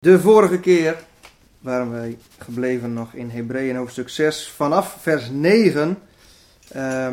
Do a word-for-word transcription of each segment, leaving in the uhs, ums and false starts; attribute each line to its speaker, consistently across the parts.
Speaker 1: De vorige keer waren wij gebleven nog in Hebreeën hoofdstuk zes vanaf vers negen. Uh,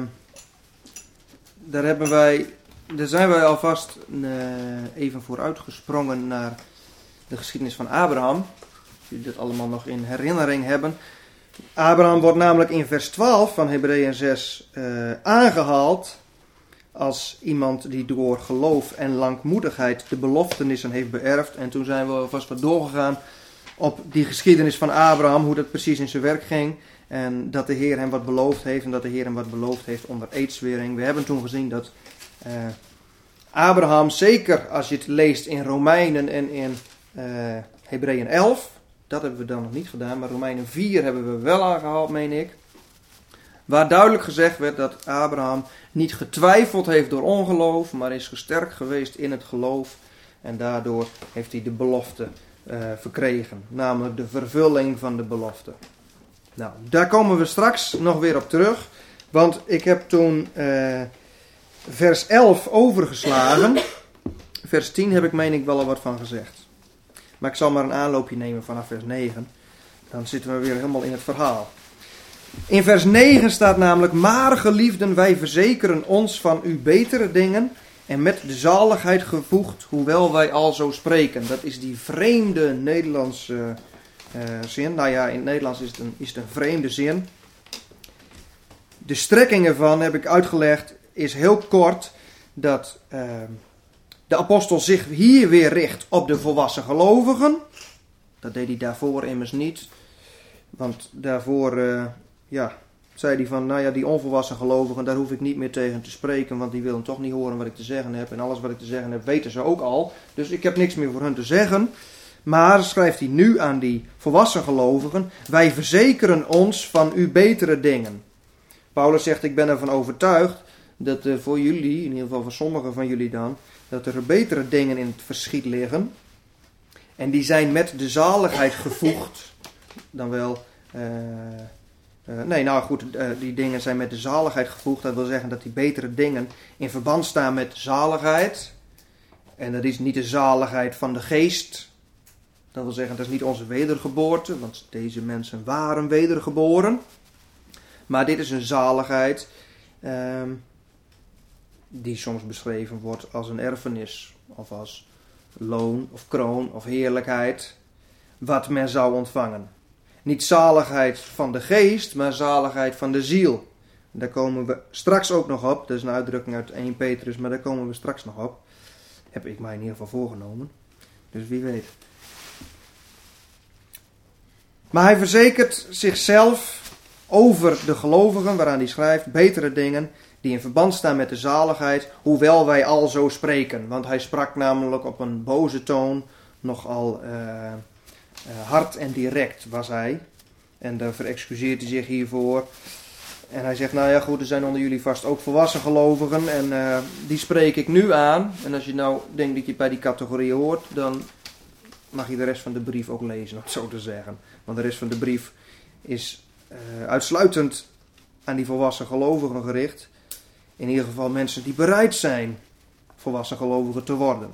Speaker 1: daar hebben wij, daar zijn wij alvast uh, even vooruitgesprongen naar de geschiedenis van Abraham. Als jullie dat allemaal nog in herinnering hebben. Abraham wordt namelijk in vers twaalf van Hebreeën zes uh, aangehaald als iemand die door geloof en langmoedigheid de beloftenissen heeft beërfd. En toen zijn we alvast wat doorgegaan op die geschiedenis van Abraham, hoe dat precies in zijn werk ging. En dat de Heer hem wat beloofd heeft en dat de Heer hem wat beloofd heeft onder eedswering. We hebben toen gezien dat uh, Abraham, zeker als je het leest in Romeinen en in uh, Hebreeën elf, dat hebben we dan nog niet gedaan, maar Romeinen vier hebben we wel aangehaald, meen ik. Waar duidelijk gezegd werd dat Abraham niet getwijfeld heeft door ongeloof, maar is gesterkt geweest in het geloof. En daardoor heeft hij de belofte uh, verkregen, namelijk de vervulling van de belofte. Nou, daar komen we straks nog weer op terug, want ik heb toen uh, vers elf overgeslagen. Vers tien heb ik meen ik wel al wat van gezegd. Maar ik zal maar een aanloopje nemen vanaf vers negen. Dan zitten we weer helemaal in het verhaal. In vers negen staat namelijk: maar geliefden, wij verzekeren ons van uw betere dingen en met de zaligheid gevoegd, hoewel wij al zo spreken. Dat is die vreemde Nederlandse uh, zin. Nou ja, in het Nederlands is het, een, is het een vreemde zin. De strekking ervan heb ik uitgelegd, is heel kort dat uh, de apostel zich hier weer richt op de volwassen gelovigen. Dat deed hij daarvoor immers niet. Want daarvoor uh, ja, zei hij van, nou ja, die onvolwassen gelovigen, daar hoef ik niet meer tegen te spreken, want die willen toch niet horen wat ik te zeggen heb. En alles wat ik te zeggen heb, weten ze ook al. Dus ik heb niks meer voor hun te zeggen. Maar, schrijft hij nu aan die volwassen gelovigen, wij verzekeren ons van uw betere dingen. Paulus zegt, ik ben ervan overtuigd dat uh, voor jullie, in ieder geval voor sommigen van jullie dan, dat er betere dingen in het verschiet liggen. En die zijn met de zaligheid gevoegd. Dan wel, uh, uh, nee nou goed, uh, die dingen zijn met de zaligheid gevoegd. Dat wil zeggen dat die betere dingen in verband staan met zaligheid. En dat is niet de zaligheid van de geest. Dat wil zeggen, dat is niet onze wedergeboorte, want deze mensen waren wedergeboren. Maar dit is een zaligheid uh, die soms beschreven wordt als een erfenis of als loon of kroon of heerlijkheid, wat men zou ontvangen. Niet zaligheid van de geest, maar zaligheid van de ziel. Daar komen we straks ook nog op. Dat is een uitdrukking uit eerste Petrus, maar daar komen we straks nog op. Heb ik mij in ieder geval voorgenomen. Dus wie weet. Maar hij verzekert zichzelf over de gelovigen, waaraan hij schrijft, betere dingen die in verband staan met de zaligheid, hoewel wij al zo spreken. Want hij sprak namelijk op een boze toon, nogal uh, uh, hard en direct was hij. En daar verexcuseert hij zich hiervoor. En hij zegt, nou ja goed, er zijn onder jullie vast ook volwassen gelovigen en uh, die spreek ik nu aan. En als je nou denkt dat je bij die categorie hoort, dan mag je de rest van de brief ook lezen, om het zo te zeggen. Want de rest van de brief is uh, uitsluitend aan die volwassen gelovigen gericht. In ieder geval mensen die bereid zijn volwassen gelovigen te worden.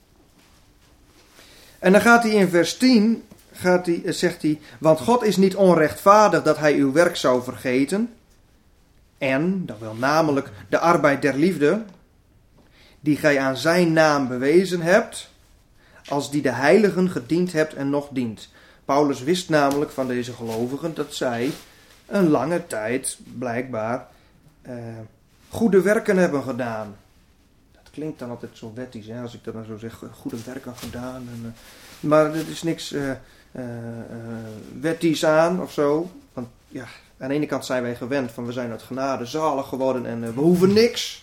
Speaker 1: En dan gaat hij in vers tien, gaat hij, zegt hij, want God is niet onrechtvaardig dat hij uw werk zou vergeten. En, dat wil namelijk de arbeid der liefde, die gij aan zijn naam bewezen hebt, als die de heiligen gediend hebt en nog dient. Paulus wist namelijk van deze gelovigen dat zij een lange tijd blijkbaar uh, goede werken hebben gedaan. Dat klinkt dan altijd zo wettisch, hè, als ik dat dan zo zeg, goede werken gedaan. En, uh, maar er is niks uh, uh, uh, wettisch aan of zo. Want ja, aan de ene kant zijn wij gewend van we zijn uit genade zalig geworden en uh, we hoeven niks.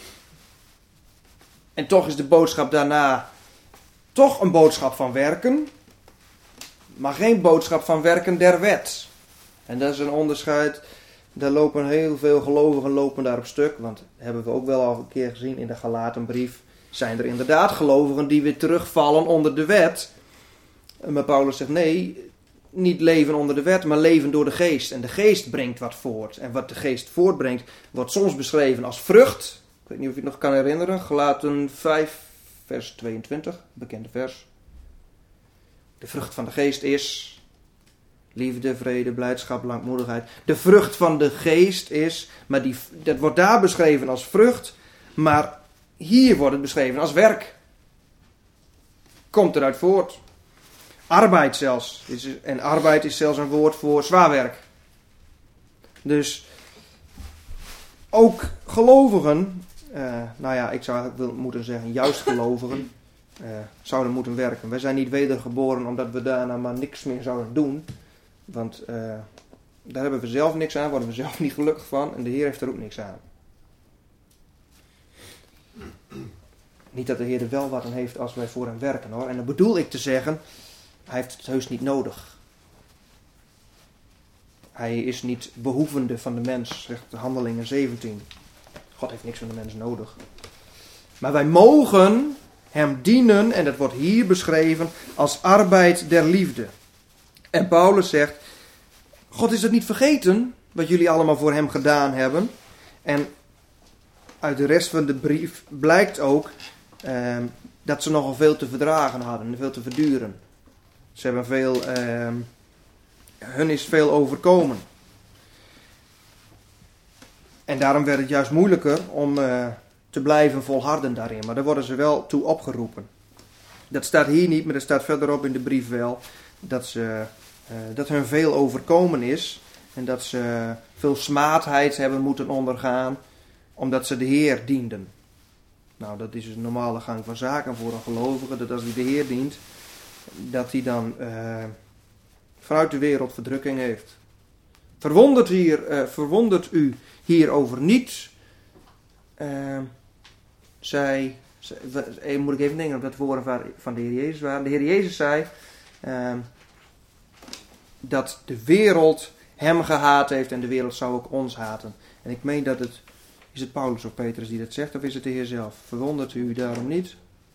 Speaker 1: En toch is de boodschap daarna toch een boodschap van werken, maar geen boodschap van werken der wet. En dat is een onderscheid. Daar lopen heel veel gelovigen lopen daar op stuk. Want dat hebben we ook wel al een keer gezien in de Galatenbrief. Zijn er inderdaad gelovigen die weer terugvallen onder de wet. Maar Paulus zegt nee, niet leven onder de wet, maar leven door de geest. En de geest brengt wat voort. En wat de geest voortbrengt wordt soms beschreven als vrucht. Ik weet niet of je het nog kan herinneren. Galaten vijf vers tweeëntwintig, bekende vers. De vrucht van de geest is liefde, vrede, blijdschap, langmoedigheid. De vrucht van de geest is, maar die, dat wordt daar beschreven als vrucht, maar hier wordt het beschreven als werk. Komt eruit voort. Arbeid zelfs. En arbeid is zelfs een woord voor zwaar werk. Dus ook gelovigen, uh, nou ja, ik zou eigenlijk moeten zeggen, juist gelovigen, uh, zouden moeten werken. Wij zijn niet wedergeboren omdat we daarna maar niks meer zouden doen. Want uh, daar hebben we zelf niks aan, worden we zelf niet gelukkig van en de Heer heeft er ook niks aan. Niet dat de Heer er wel wat aan heeft als wij voor hem werken hoor. En dan bedoel ik te zeggen, hij heeft het heus niet nodig. Hij is niet behoevende van de mens, zegt Handelingen zeventien. God heeft niks van de mens nodig. Maar wij mogen hem dienen, en dat wordt hier beschreven, als arbeid der liefde. En Paulus zegt, God is het niet vergeten, wat jullie allemaal voor hem gedaan hebben. En uit de rest van de brief blijkt ook eh, dat ze nogal veel te verdragen hadden, veel te verduren. Ze hebben veel, eh, hun is veel overkomen. En daarom werd het juist moeilijker om uh, te blijven volharden daarin. Maar daar worden ze wel toe opgeroepen. Dat staat hier niet, maar dat staat verderop in de brief wel. Dat, ze, uh, dat hun veel overkomen is. En dat ze veel smaadheid hebben moeten ondergaan. Omdat ze de Heer dienden. Nou, dat is een normale gang van zaken voor een gelovige. Dat als hij de Heer dient, dat hij dan uh, vanuit de wereld verdrukking heeft. Verwondert, hier, uh, verwondert u hierover niet. Uh, zij, zij, moet ik even denken of dat woorden van de Heer Jezus waren. De Heer Jezus zei uh, dat de wereld hem gehaat heeft en de wereld zou ook ons haten. En ik meen dat het, is het Paulus of Petrus die dat zegt, of is het de Heer zelf? Verwondert u daarom niet?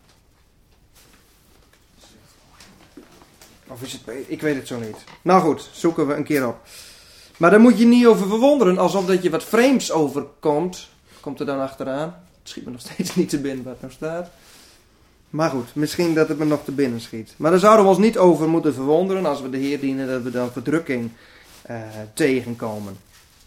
Speaker 1: Of is het, ik weet het zo niet. Nou goed, zoeken we een keer op. Maar daar moet je niet over verwonderen, alsof dat je wat vreemds overkomt. Komt er dan achteraan. Het schiet me nog steeds niet te binnen wat er nou staat. Maar goed, misschien dat het me nog te binnen schiet. Maar daar zouden we ons niet over moeten verwonderen als we de Heer dienen, dat we dan verdrukking uh, tegenkomen.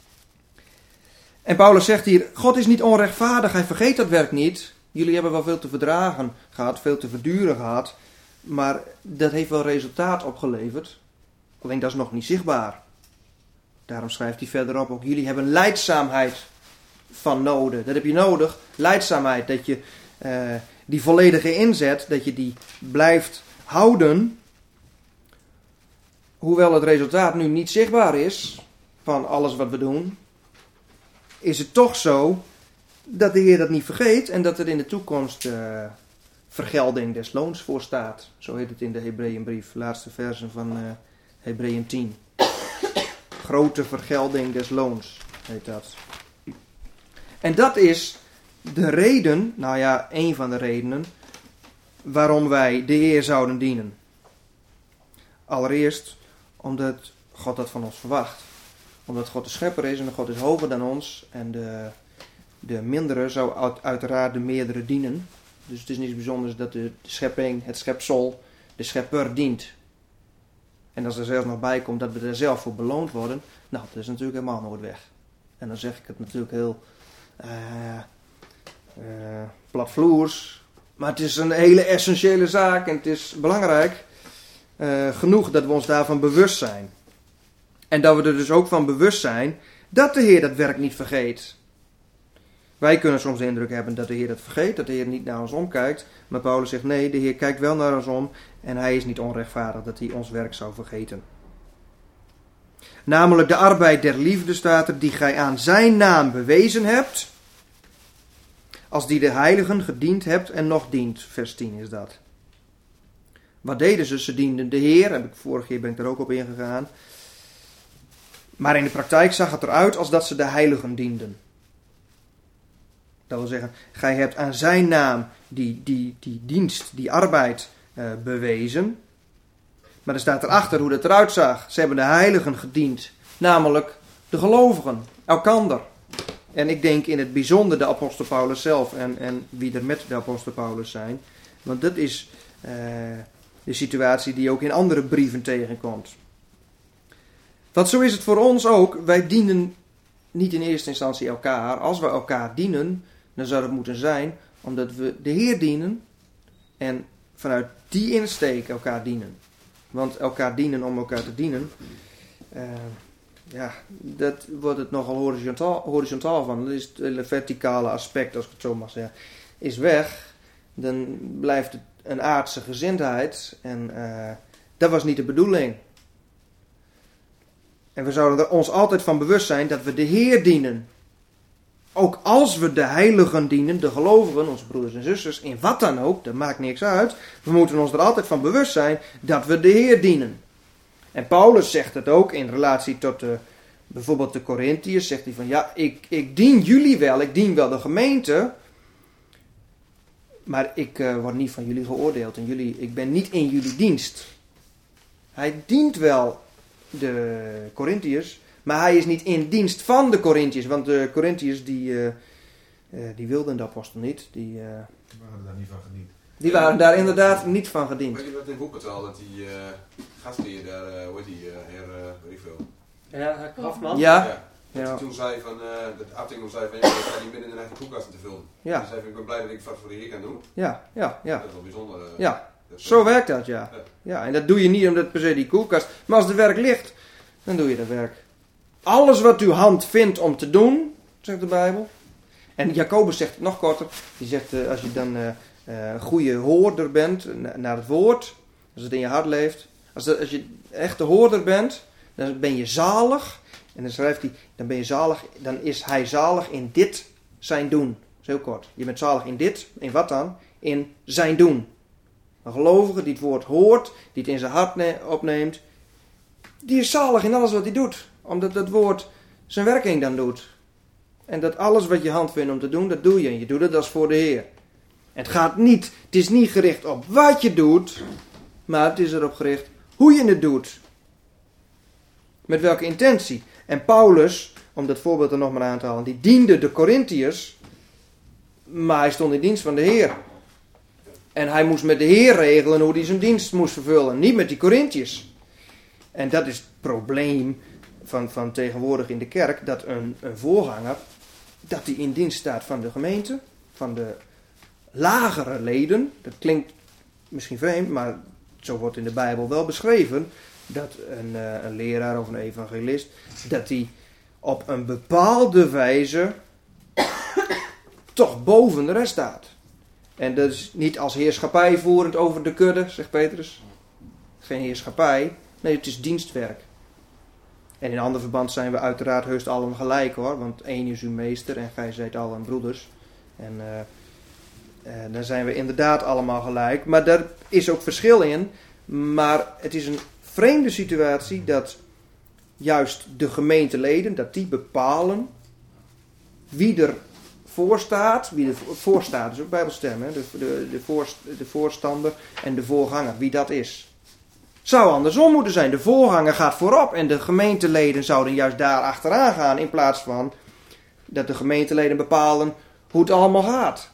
Speaker 1: En Paulus zegt hier, God is niet onrechtvaardig, hij vergeet dat werk niet. Jullie hebben wel veel te verdragen gehad, veel te verduren gehad. Maar dat heeft wel resultaat opgeleverd. Alleen dat is nog niet zichtbaar. Daarom schrijft hij verderop ook, jullie hebben lijdzaamheid van noden. Dat heb je nodig, lijdzaamheid. Dat je uh, die volledige inzet, dat je die blijft houden. Hoewel het resultaat nu niet zichtbaar is van alles wat we doen, is het toch zo dat de Heer dat niet vergeet en dat er in de toekomst uh, vergelding des loons voor staat. Zo heet het in de Hebreeënbrief, laatste versen van uh, Hebreeën tien. Grote vergelding des loons heet dat. En dat is de reden, nou ja, een van de redenen, waarom wij de Heer zouden dienen. Allereerst omdat God dat van ons verwacht. Omdat God de schepper is en God is hoger dan ons. En de, de mindere zou uiteraard de meerdere dienen. Dus het is niets bijzonders dat de schepping, het schepsel, de schepper dient. En als er zelfs nog bij komt dat we er zelf voor beloond worden, nou, dat is natuurlijk helemaal nooit weg. En dan zeg ik het natuurlijk heel uh, uh, platvloers. Maar het is een hele essentiële zaak en het is belangrijk uh, genoeg dat we ons daarvan bewust zijn. En dat we er dus ook van bewust zijn dat de Heer dat werk niet vergeet. Wij kunnen soms de indruk hebben dat de Heer dat vergeet, dat de Heer niet naar ons omkijkt. Maar Paulus zegt nee, de Heer kijkt wel naar ons om en hij is niet onrechtvaardig dat hij ons werk zou vergeten. Namelijk de arbeid der liefde staat er, die gij aan zijn naam bewezen hebt, als die de heiligen gediend hebt en nog dient. Vers tien is dat. Wat deden ze? Ze dienden de Heer, heb ik vorige keer ben ik er ook op ingegaan. Maar in de praktijk zag het eruit als dat ze de heiligen dienden. Dat wil zeggen, gij hebt aan zijn naam die, die, die dienst, die arbeid uh, bewezen. Maar er staat erachter hoe dat eruit zag. Ze hebben de heiligen gediend, namelijk de gelovigen, elkander. En ik denk in het bijzonder de apostel Paulus zelf en, en wie er met de apostel Paulus zijn. Want dat is uh, De situatie die je ook in andere brieven tegenkomt. Want zo is het voor ons ook. Wij dienen niet in eerste instantie elkaar. Als we elkaar dienen, dan zou het moeten zijn omdat we de Heer dienen. En vanuit die insteek elkaar dienen. Want elkaar dienen om elkaar te dienen. Uh, ja, dat wordt het nogal horizontaal, horizontaal van. Dat is het hele verticale aspect, als ik het zo mag zeggen. Is weg. Dan blijft het een aardse gezindheid. En uh, dat was niet de bedoeling. En we zouden er ons altijd van bewust zijn dat we de Heer dienen. Ook als we de heiligen dienen, de gelovigen, onze broeders en zusters, in wat dan ook, dat maakt niks uit. We moeten ons er altijd van bewust zijn dat we de Heer dienen. En Paulus zegt het ook in relatie tot de, bijvoorbeeld de Korintiërs. Zegt hij van, ja, ik, ik dien jullie wel, ik dien wel de gemeente. Maar ik uh, word niet van jullie geoordeeld. En jullie, ik ben niet in jullie dienst. Hij dient wel de Korintiërs, maar hij is niet in dienst van de Korintiërs. Want de Korintiërs die, uh, uh, die wilden de apostel niet. Die, uh,
Speaker 2: die waren daar niet van gediend.
Speaker 1: Die waren daar inderdaad niet van gediend.
Speaker 3: Weet je wat in Boekert al, dat die uh, gastheer daar, uh, hoe heet die, uh, heer, uh, weet ik veel.
Speaker 4: Ja, Krafman.
Speaker 1: Ja.
Speaker 3: ja. Dat
Speaker 1: Ja.
Speaker 3: hij toen zei van, uh, dat Abtingel zei van, ja, ik ga niet binnen in de eigen koelkasten te vullen.
Speaker 1: Ja.
Speaker 3: Hij zei van, ik ben blij dat ik wat voor de Heer kan doen.
Speaker 1: Ja, ja, ja.
Speaker 3: Dat is wel bijzonder. Uh,
Speaker 1: Ja,
Speaker 3: dat is
Speaker 1: zo werkt dat, ja.
Speaker 3: Ja.
Speaker 1: Ja, en dat doe je niet omdat per se die koelkast. Maar als het werk ligt, dan doe je dat werk. Alles wat uw hand vindt om te doen, zegt de Bijbel. En Jacobus zegt het nog korter. Die zegt, uh, als je dan uh, uh, een goede hoorder bent na, naar het woord, als het in je hart leeft. Als, de, als je echt de hoorder bent, dan ben je zalig. En dan schrijft hij, dan ben je zalig, dan is hij zalig in dit zijn doen. Dat is heel kort. Je bent zalig in dit, in wat dan? In zijn doen. Een gelovige die het woord hoort, die het in zijn hart ne- opneemt, die is zalig in alles wat hij doet. Omdat dat woord zijn werking dan doet. En dat alles wat je hand vindt om te doen, dat doe je. En je doet het als voor de Heer. Het gaat niet, het is niet gericht op wat je doet, maar het is erop gericht hoe je het doet. Met welke intentie. En Paulus, om dat voorbeeld er nog maar aan te halen, die diende de Korintiërs, maar hij stond in dienst van de Heer. En hij moest met de Heer regelen hoe hij zijn dienst moest vervullen, niet met die Korintiërs. En dat is het probleem van, van tegenwoordig in de kerk, dat een, een voorganger, dat hij in dienst staat van de gemeente, van de lagere leden. Dat klinkt misschien vreemd, maar zo wordt in de Bijbel wel beschreven, dat een, uh, een leraar of een evangelist, dat hij op een bepaalde wijze toch boven de rest staat. En dat is niet als heerschappij voerend over de kudde, zegt Petrus. Geen heerschappij. Nee, het is dienstwerk. En in ander verband zijn we uiteraard heus allen gelijk hoor. Want één is uw meester en gij zijt allen broeders. En uh, uh, dan zijn we inderdaad allemaal gelijk. Maar daar is ook verschil in. Maar het is een vreemde situatie dat juist de gemeenteleden, dat die bepalen wie er voor staat. Wie er voor staat, is ook bijbelstem, hè? De, de, de, voor, de voorstander en de voorganger, wie dat is. Zou andersom moeten zijn. De voorganger gaat voorop en de gemeenteleden zouden juist daar achteraan gaan. In plaats van dat de gemeenteleden bepalen hoe het allemaal gaat.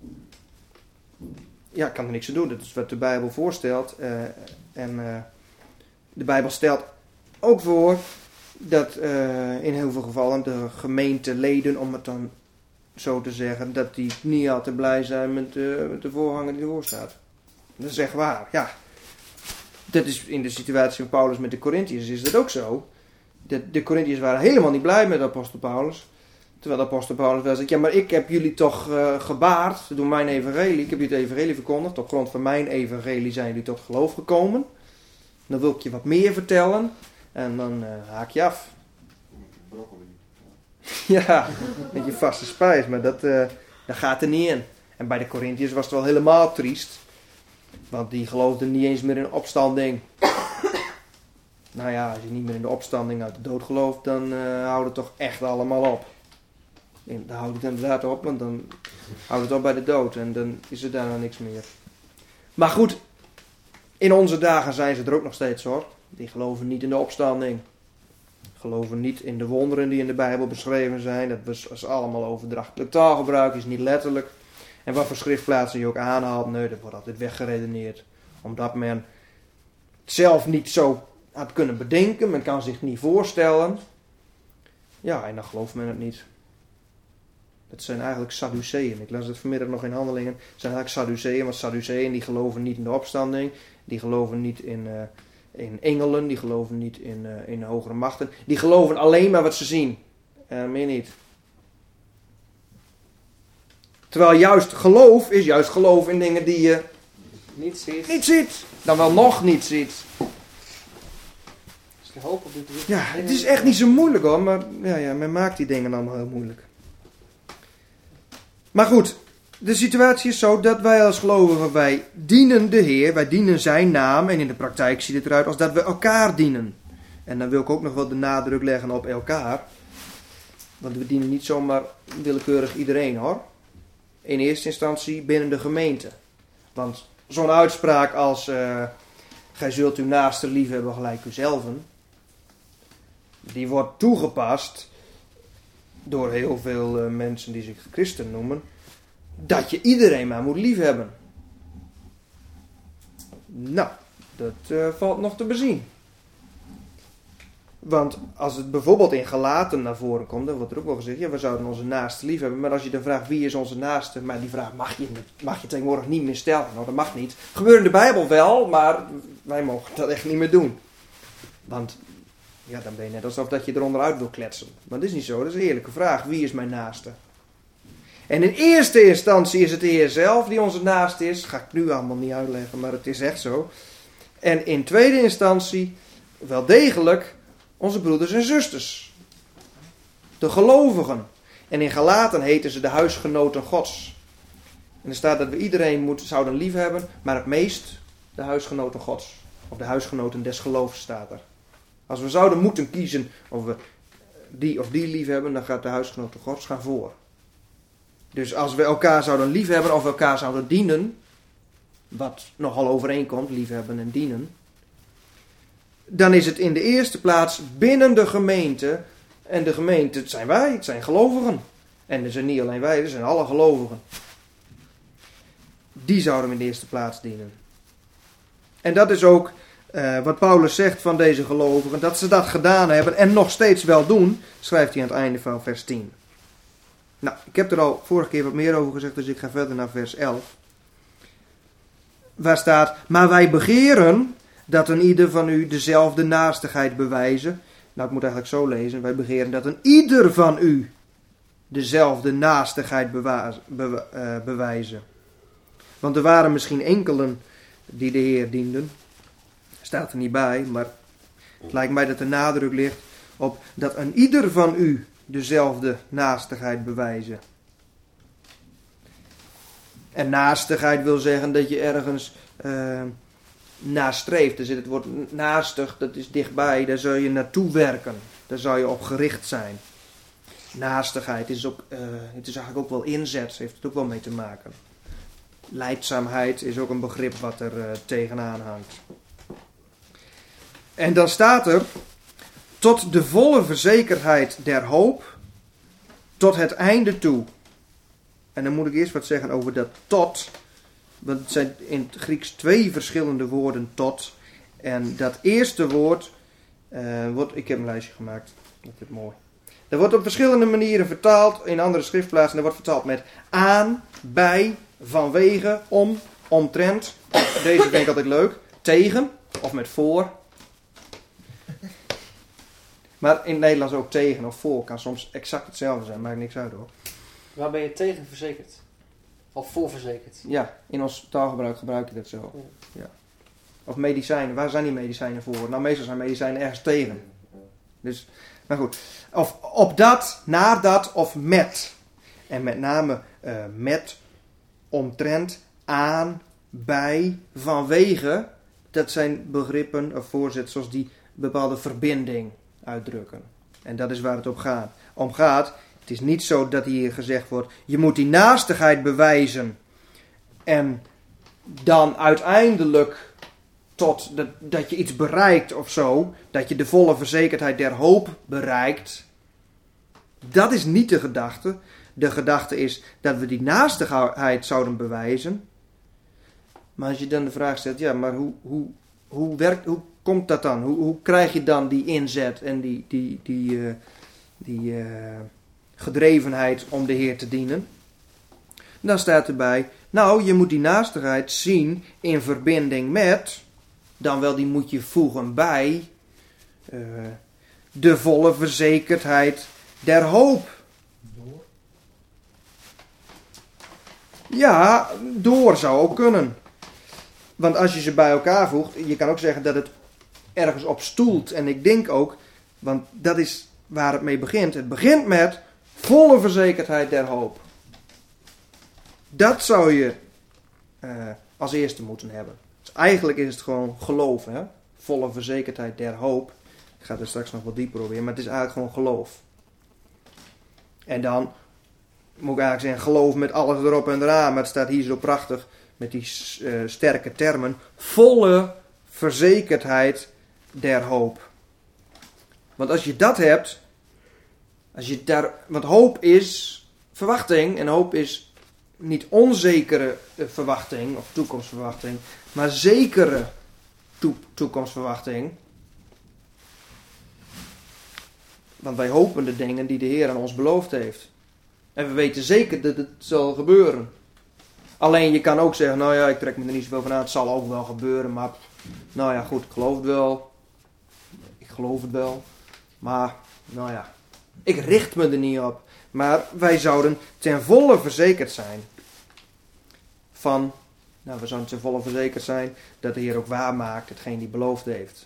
Speaker 1: Ja, ik kan er niks aan doen. Dat is wat de Bijbel voorstelt. Uh, en uh, de Bijbel stelt ook voor dat uh, in heel veel gevallen de gemeenteleden, om het dan zo te zeggen, dat die niet altijd blij zijn met, uh, met de voorganger die ervoor staat. Dat is echt waar, ja. Dat is in de situatie van Paulus met de Korintiërs is dat ook zo. De, de Korintiërs waren helemaal niet blij met de apostel Paulus. Terwijl de apostel Paulus wel zegt, ja, maar ik heb jullie toch uh, gebaard door mijn evangelie. Ik heb jullie het evangelie verkondigd. Op grond van mijn evangelie zijn jullie tot geloof gekomen. Dan wil ik je wat meer vertellen. En dan uh, haak je af.
Speaker 3: Broccoli.
Speaker 1: Ja, met je vaste spijs. Maar dat, uh, dat gaat er niet in. En bij de Korintiërs was het wel helemaal triest. Want die geloofden niet eens meer in opstanding. Nou ja, als je niet meer in de opstanding uit de dood gelooft, dan uh, houdt het toch echt allemaal op. En dan houdt het inderdaad op, want dan houdt het op bij de dood. En dan is er daarna niks meer. Maar goed, in onze dagen zijn ze er ook nog steeds hoor. Die geloven niet in de opstanding. Geloven niet in de wonderen die in de Bijbel beschreven zijn. Dat is allemaal overdrachtelijk taalgebruik, is niet letterlijk. En wat voor schriftplaatsen je ook aanhaalt, nee, dat wordt altijd weggeredeneerd. Omdat men het zelf niet zo had kunnen bedenken. Men kan zich het niet voorstellen. Ja, en dan gelooft men het niet. Dat zijn eigenlijk Sadduceeën. Ik las het vanmiddag nog in Handelingen. Het zijn eigenlijk Sadduceeën, want Sadduceeën die geloven niet in de opstanding. Die geloven niet in, uh, in engelen. Die geloven niet in, uh, in hogere machten. Die geloven alleen maar wat ze zien. En meer niet. Terwijl juist geloof is juist geloof in dingen die je
Speaker 2: niet ziet.
Speaker 1: Niet ziet. Dan wel nog niet ziet.
Speaker 2: Dus de hoop op die drie.
Speaker 1: Ja, het is echt niet zo moeilijk hoor. Maar ja, ja, men maakt die dingen allemaal heel moeilijk. Maar goed, de situatie is zo dat wij als gelovigen, wij dienen de Heer, wij dienen zijn naam. En in de praktijk ziet het eruit als dat we elkaar dienen. En dan wil ik ook nog wel de nadruk leggen op elkaar. Want we dienen niet zomaar willekeurig iedereen hoor. In eerste instantie binnen de gemeente. Want zo'n uitspraak als uh, gij zult uw naaste lief hebben gelijk uzelven. Die wordt toegepast door heel veel uh, mensen die zich christen noemen. Dat je iedereen maar moet lief hebben. Nou, dat uh, valt nog te bezien. Want als het bijvoorbeeld in Galaten naar voren komt, dan wordt er ook wel gezegd, ja, we zouden onze naaste lief hebben. Maar als je dan vraagt, wie is onze naaste? Maar die vraag mag je, mag je tegenwoordig niet meer stellen. Nou, dat mag niet. Gebeurt in de Bijbel wel, maar wij mogen dat echt niet meer doen. Want, ja, dan ben je net alsof dat je eronder uit wil kletsen. Maar dat is niet zo, dat is een eerlijke vraag. Wie is mijn naaste? En in eerste instantie is het de Heer zelf die onze naaste is. Dat ga ik nu allemaal niet uitleggen, maar het is echt zo. En in tweede instantie, wel degelijk, onze broeders en zusters. De gelovigen. En in Galaten heten ze de huisgenoten Gods. En er staat dat we iedereen moet, zouden lief hebben, maar het meest de huisgenoten Gods. Of de huisgenoten des geloofs staat er. Als we zouden moeten kiezen of we die of die lief hebben, dan gaat de huisgenoten Gods gaan voor. Dus als we elkaar zouden lief hebben of we elkaar zouden dienen, wat nogal overeenkomt, lief hebben en dienen, dan is het in de eerste plaats binnen de gemeente. En de gemeente, het zijn wij, het zijn gelovigen. En er zijn niet alleen wij, er zijn alle gelovigen. Die zouden we in de eerste plaats dienen. En dat is ook uh, wat Paulus zegt van deze gelovigen. Dat ze dat gedaan hebben en nog steeds wel doen, schrijft hij aan het einde van vers tien. Nou, ik heb er al vorige keer wat meer over gezegd, dus ik ga verder naar vers elf. Waar staat, maar wij begeren dat een ieder van u dezelfde naastigheid bewijzen. Nou, ik moet eigenlijk zo lezen. Wij begeren dat een ieder van u dezelfde naastigheid bewa- be- uh, bewijzen. Want er waren misschien enkelen die de Heer dienden. Staat er niet bij, maar het lijkt mij dat de nadruk ligt op dat een ieder van u dezelfde naastigheid bewijzen. En naastigheid wil zeggen dat je ergens Uh, nastreeft. Er zit het woord naastig, dat is dichtbij, daar zul je naartoe werken. Daar zou je op gericht zijn. Naastigheid is ook, uh, het is eigenlijk ook wel inzet, heeft het ook wel mee te maken. Lijdzaamheid is ook een begrip wat er uh, tegenaan hangt. En dan staat er, tot de volle verzekerheid der hoop, tot het einde toe. En dan moet ik eerst wat zeggen over dat tot. Want het zijn in het Grieks twee verschillende woorden tot. En dat eerste woord, uh, wordt, ik heb een lijstje gemaakt, dat is mooi. Dat wordt op verschillende manieren vertaald in andere schriftplaatsen. Dat wordt vertaald met aan, bij, vanwege, om, omtrent. Deze vind ik altijd leuk. Tegen of met voor. Maar in het Nederlands ook tegen of voor kan soms exact hetzelfde zijn. Maakt niks uit hoor.
Speaker 2: Waar ben je tegen verzekerd? Of voor verzekerd?
Speaker 1: Ja, in ons taalgebruik gebruik je dat zo. Ja. Ja. Of medicijnen. Waar zijn die medicijnen voor? Nou, meestal zijn medicijnen ergens tegen. Dus, maar goed. Of op dat, naar dat of met. En met name uh, met, omtrent, aan, bij, vanwege. Dat zijn begrippen of voorzetsels die bepaalde verbinding uitdrukken. En dat is waar het op gaat. om gaat. Het is niet zo dat hier gezegd wordt, je moet die naastigheid bewijzen. En dan uiteindelijk tot de, dat je iets bereikt of zo. Dat je de volle verzekerdheid der hoop bereikt. Dat is niet de gedachte. De gedachte is dat we die naastigheid zouden bewijzen. Maar als je dan de vraag stelt, ja, maar hoe, hoe hoe, werkt, hoe komt dat dan? Hoe, hoe krijg je dan die inzet en die, die, die, uh, die uh, gedrevenheid om de Heer te dienen? Dan staat erbij, nou, je moet die naastigheid zien in verbinding met, dan wel die moet je voegen bij, uh, de volle verzekerdheid der hoop.
Speaker 4: Door?
Speaker 1: Ja, door zou ook kunnen. Want als je ze bij elkaar voegt, je kan ook zeggen dat het ergens op stoelt. En ik denk ook, want dat is waar het mee begint. Het begint met volle verzekerdheid der hoop. Dat zou je uh, als eerste moeten hebben. Dus eigenlijk is het gewoon geloven. Hè? Volle verzekerdheid der hoop. Ik ga er straks nog wat dieper op in, maar het is eigenlijk gewoon geloof. En dan moet ik eigenlijk zeggen, geloof met alles erop en eraan. Maar het staat hier zo prachtig met die uh, sterke termen. Volle verzekerdheid der hoop. Want als je dat hebt, als je daar, want hoop is verwachting en hoop is niet onzekere verwachting of toekomstverwachting, maar zekere to- toekomstverwachting. Want wij hopen de dingen die de Heer aan ons beloofd heeft. En we weten zeker dat het zal gebeuren. Alleen je kan ook zeggen, nou ja, ik trek me er niet zoveel van aan, het zal ook wel gebeuren, maar nou ja, goed, ik geloof het wel. Ik geloof het wel. Maar, nou ja, ik richt me er niet op. Maar wij zouden ten volle verzekerd zijn van, nou we zouden ten volle verzekerd zijn dat de Heer ook waarmaakt hetgeen die beloofd heeft.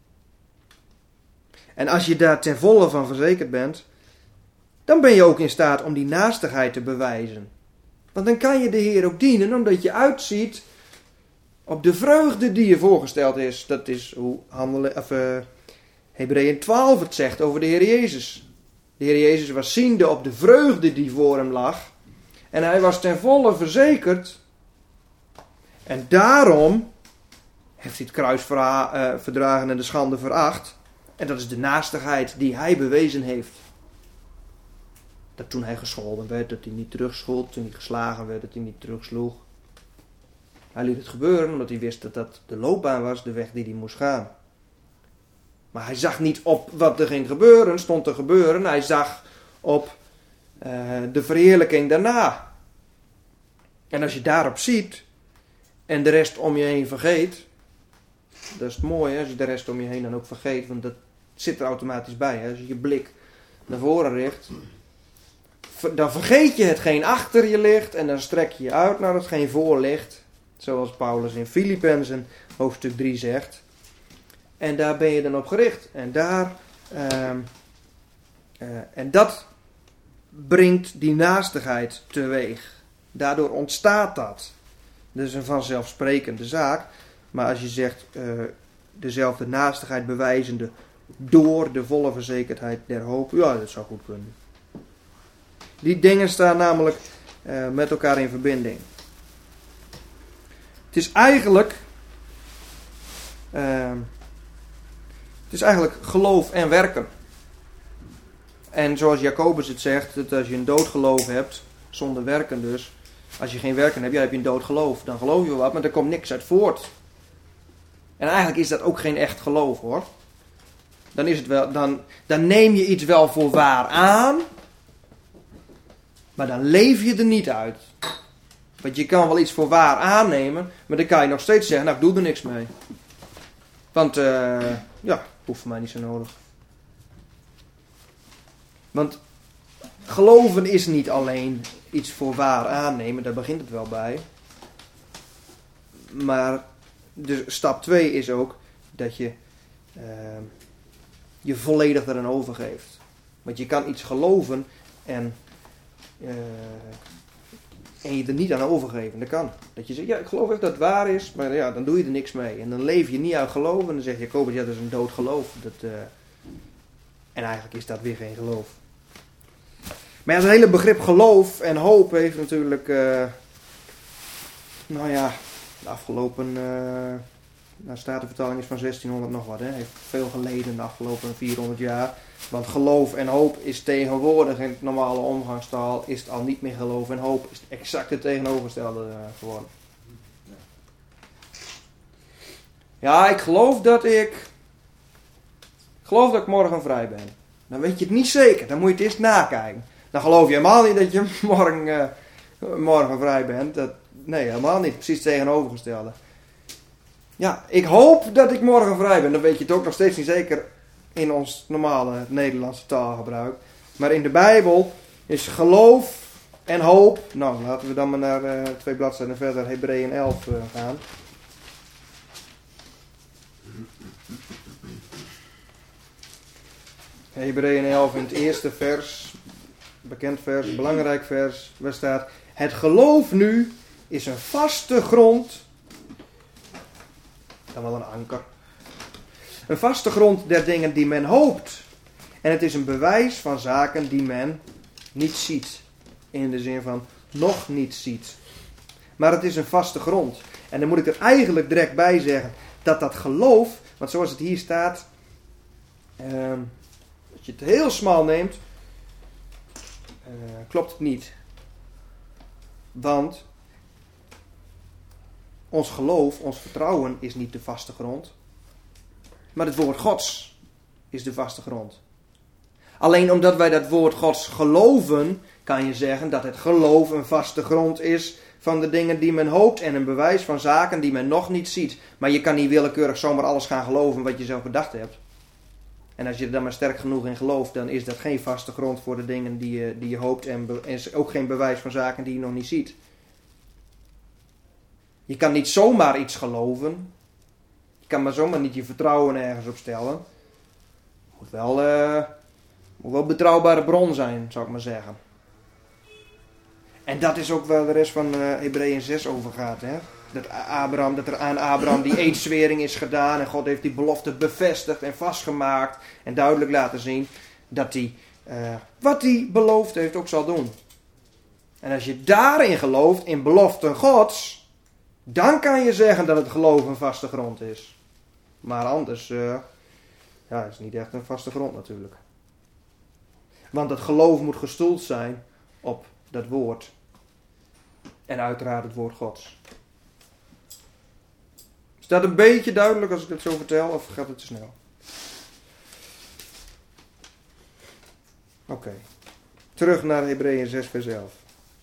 Speaker 1: En als je daar ten volle van verzekerd bent, dan ben je ook in staat om die naastigheid te bewijzen. Want dan kan je de Heer ook dienen, omdat je uitziet op de vreugde die je voorgesteld is. Dat is hoe handelen, of, uh, Hebreeën twaalf het zegt over de Heer Jezus. De Heer Jezus was ziende op de vreugde die voor hem lag. En hij was ten volle verzekerd. En daarom heeft hij het kruis verha- uh, verdragen en de schande veracht. En dat is de naastigheid die hij bewezen heeft. Dat toen hij gescholden werd, dat hij niet terugschold. Toen hij geslagen werd, dat hij niet terugsloeg. Hij liet het gebeuren omdat hij wist dat dat de loopbaan was, de weg die hij moest gaan. Maar hij zag niet op wat er ging gebeuren, stond te gebeuren. Hij zag op uh, de verheerlijking daarna. En als je daarop ziet en de rest om je heen vergeet. Dat is het mooie, als je de rest om je heen dan ook vergeet. Want dat zit er automatisch bij. Hè? Als je je blik naar voren richt, dan vergeet je hetgeen achter je ligt. En dan strek je je uit naar hetgeen voor ligt. Zoals Paulus in Filippenzen hoofdstuk drie zegt. En daar ben je dan op gericht. En daar uh, uh, en dat brengt die naastigheid teweeg. Daardoor ontstaat dat. Dat is een vanzelfsprekende zaak. Maar als je zegt uh, dezelfde naastigheid bewijzende door de volle verzekerdheid der hoop. Ja, dat zou goed kunnen. Die dingen staan namelijk uh, met elkaar in verbinding. Het is eigenlijk Uh, Het is eigenlijk geloof en werken. En zoals Jacobus het zegt, dat als je een dood geloof hebt, zonder werken dus, als je geen werken hebt, ja, heb je een dood geloof. Dan geloof je wel wat, maar er komt niks uit voort. En eigenlijk is dat ook geen echt geloof hoor. Dan, is het wel, dan, dan neem je iets wel voor waar aan, maar dan leef je er niet uit. Want je kan wel iets voor waar aannemen, maar dan kan je nog steeds zeggen, nou ik doe er niks mee. Want, uh, ja, hoeft voor mij niet zo nodig. Want geloven is niet alleen iets voor waar aannemen, daar begint het wel bij. Maar dus stap twee is ook dat je uh, je volledig eraan overgeeft. Want je kan iets geloven en, uh, en je er niet aan overgeven. Dat kan. Dat je zegt, ja, ik geloof echt dat het waar is, maar ja, dan doe je er niks mee. En dan leef je niet uit geloof en dan zeg je, Jacobus, ja, dat is een dood geloof. Dat, uh, en eigenlijk is dat weer geen geloof. Maar ja, het hele begrip geloof en hoop heeft natuurlijk, uh, nou ja, de afgelopen, uh, nou, Statenvertaling is van zestienhonderd nog wat, hè, heeft veel geleden de afgelopen vierhonderd jaar. Want geloof en hoop is tegenwoordig in het normale omgangstaal, is het al niet meer geloof en hoop, is het exact het tegenovergestelde uh, geworden. Ja, ik geloof dat ik... Ik geloof dat ik morgen vrij ben. Dan weet je het niet zeker. Dan moet je het eerst nakijken. Dan geloof je helemaal niet dat je morgen, uh, morgen vrij bent. Dat, nee, helemaal niet. Precies het tegenovergestelde. Ja, ik hoop dat ik morgen vrij ben. Dan weet je het ook nog steeds niet zeker in ons normale Nederlandse taalgebruik. Maar in de Bijbel is geloof en hoop. Nou, laten we dan maar naar uh, twee bladzijden verder, Hebreeën elf uh, gaan. Hebreeën elf in het eerste vers, bekend vers, belangrijk vers, waar staat: het geloof nu is een vaste grond, dan wel een anker, een vaste grond der dingen die men hoopt. En het is een bewijs van zaken die men niet ziet. In de zin van nog niet ziet. Maar het is een vaste grond. En dan moet ik er eigenlijk direct bij zeggen dat dat geloof, want zoals het hier staat, uh, als je het heel smal neemt, uh, klopt het niet. Want ons geloof, ons vertrouwen is niet de vaste grond. Maar het woord Gods is de vaste grond. Alleen omdat wij dat woord Gods geloven, kan je zeggen dat het geloof een vaste grond is van de dingen die men hoopt en een bewijs van zaken die men nog niet ziet. Maar je kan niet willekeurig zomaar alles gaan geloven wat je zelf bedacht hebt. En als je er dan maar sterk genoeg in gelooft, dan is dat geen vaste grond voor de dingen die je, die je hoopt en be- is ook geen bewijs van zaken die je nog niet ziet. Je kan niet zomaar iets geloven. Je kan maar zomaar niet je vertrouwen ergens op stellen. Het moet wel, uh, moet wel een betrouwbare bron zijn, zou ik maar zeggen. En dat is ook waar de rest van uh, Hebreeën zes over gaat. Hè? Dat, Abraham, dat er aan Abraham die eedzwering is gedaan. En God heeft die belofte bevestigd en vastgemaakt. En duidelijk laten zien dat hij uh, wat hij beloofd heeft ook zal doen. En als je daarin gelooft, in beloften Gods, dan kan je zeggen dat het geloof een vaste grond is. Maar anders, uh, ja, is niet echt een vaste grond natuurlijk. Want het geloof moet gestoeld zijn op dat woord. En uiteraard het woord Gods. Is dat een beetje duidelijk als ik het zo vertel, of gaat het te snel? Oké. Okay. Terug naar Hebreeën zes vers elf.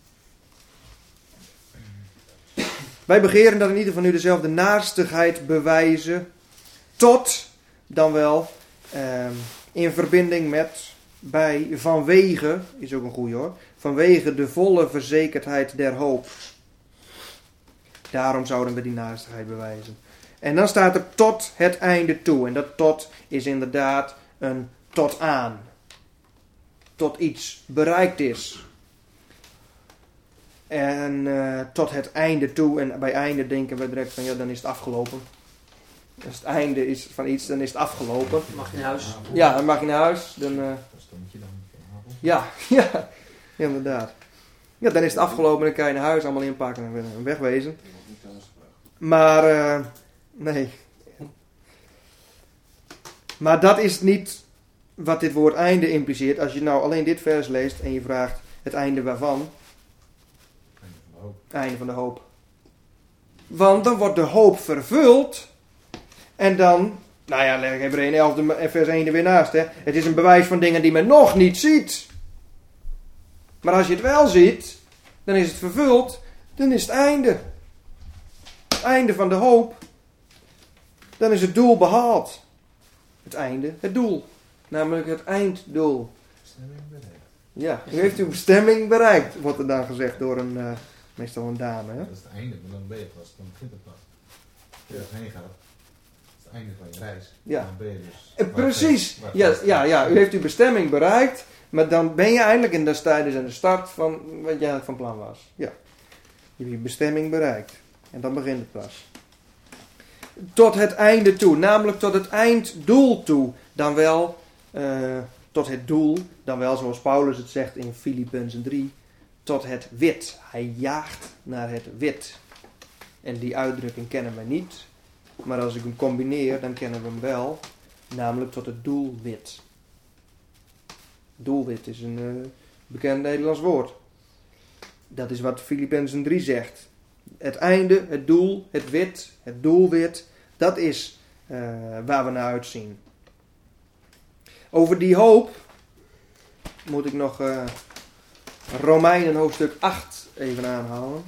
Speaker 1: Wij begeren dat in ieder geval nu dezelfde naastigheid bewijzen. Tot, dan wel, eh, in verbinding met, bij, vanwege, is ook een goeie hoor. Vanwege de volle verzekerdheid der hoop. Daarom zouden we die naastigheid bewijzen. En dan staat er tot het einde toe. En dat tot is inderdaad een tot aan. Tot iets bereikt is. En uh, tot het einde toe. En bij einde denken we direct van ja, dan is het afgelopen. Als het einde is van iets, dan is het afgelopen.
Speaker 2: Mag je naar huis?
Speaker 1: Ja, dan mag je naar huis. Dan, uh, ja, ja, inderdaad. Ja, dan is het afgelopen en dan kan je naar huis allemaal inpakken en wegwezen. Maar, uh, nee. Maar dat is niet wat dit woord einde impliceert. Als je nou alleen dit vers leest en je vraagt het einde waarvan? Einde van de hoop. Want dan wordt de hoop vervuld. En dan, nou ja, leg Hebreeën elf de, vers één er weer naast. Hè. Het is een bewijs van dingen die men nog niet ziet. Maar als je het wel ziet, dan is het vervuld. Dan is het einde. Het einde van de hoop. Dan is het doel behaald. Het einde, het doel. Namelijk het einddoel. Ja, u heeft uw bestemming bereikt, wordt er dan gezegd door een, uh, meestal een dame. Hè?
Speaker 4: Dat is het einde, maar dan ben je pas, dan begint het pas. Als je erheen gaat, dat is het einde van je reis.
Speaker 1: Ja.
Speaker 4: Dan ben je dus...
Speaker 1: En precies, ja, ja, ja, u heeft uw bestemming bereikt, maar dan ben je eindelijk in de tijdens aan de start van wat je eigenlijk van plan was. Ja, je hebt je bestemming bereikt. En dan begint het pas. Tot het einde toe, namelijk tot het einddoel toe. Dan wel uh, tot het doel, dan wel zoals Paulus het zegt in Filippenzen drie, tot het wit. Hij jaagt naar het wit. En die uitdrukking kennen we niet. Maar als ik hem combineer, dan kennen we hem wel. Namelijk tot het doelwit. Doelwit is een uh, bekend Nederlands woord. Dat is wat Filippenzen drie zegt. Het einde, het doel, het wit, het doelwit. Dat is uh, waar we naar uitzien. Over die hoop moet ik nog uh, Romeinen hoofdstuk acht even aanhalen.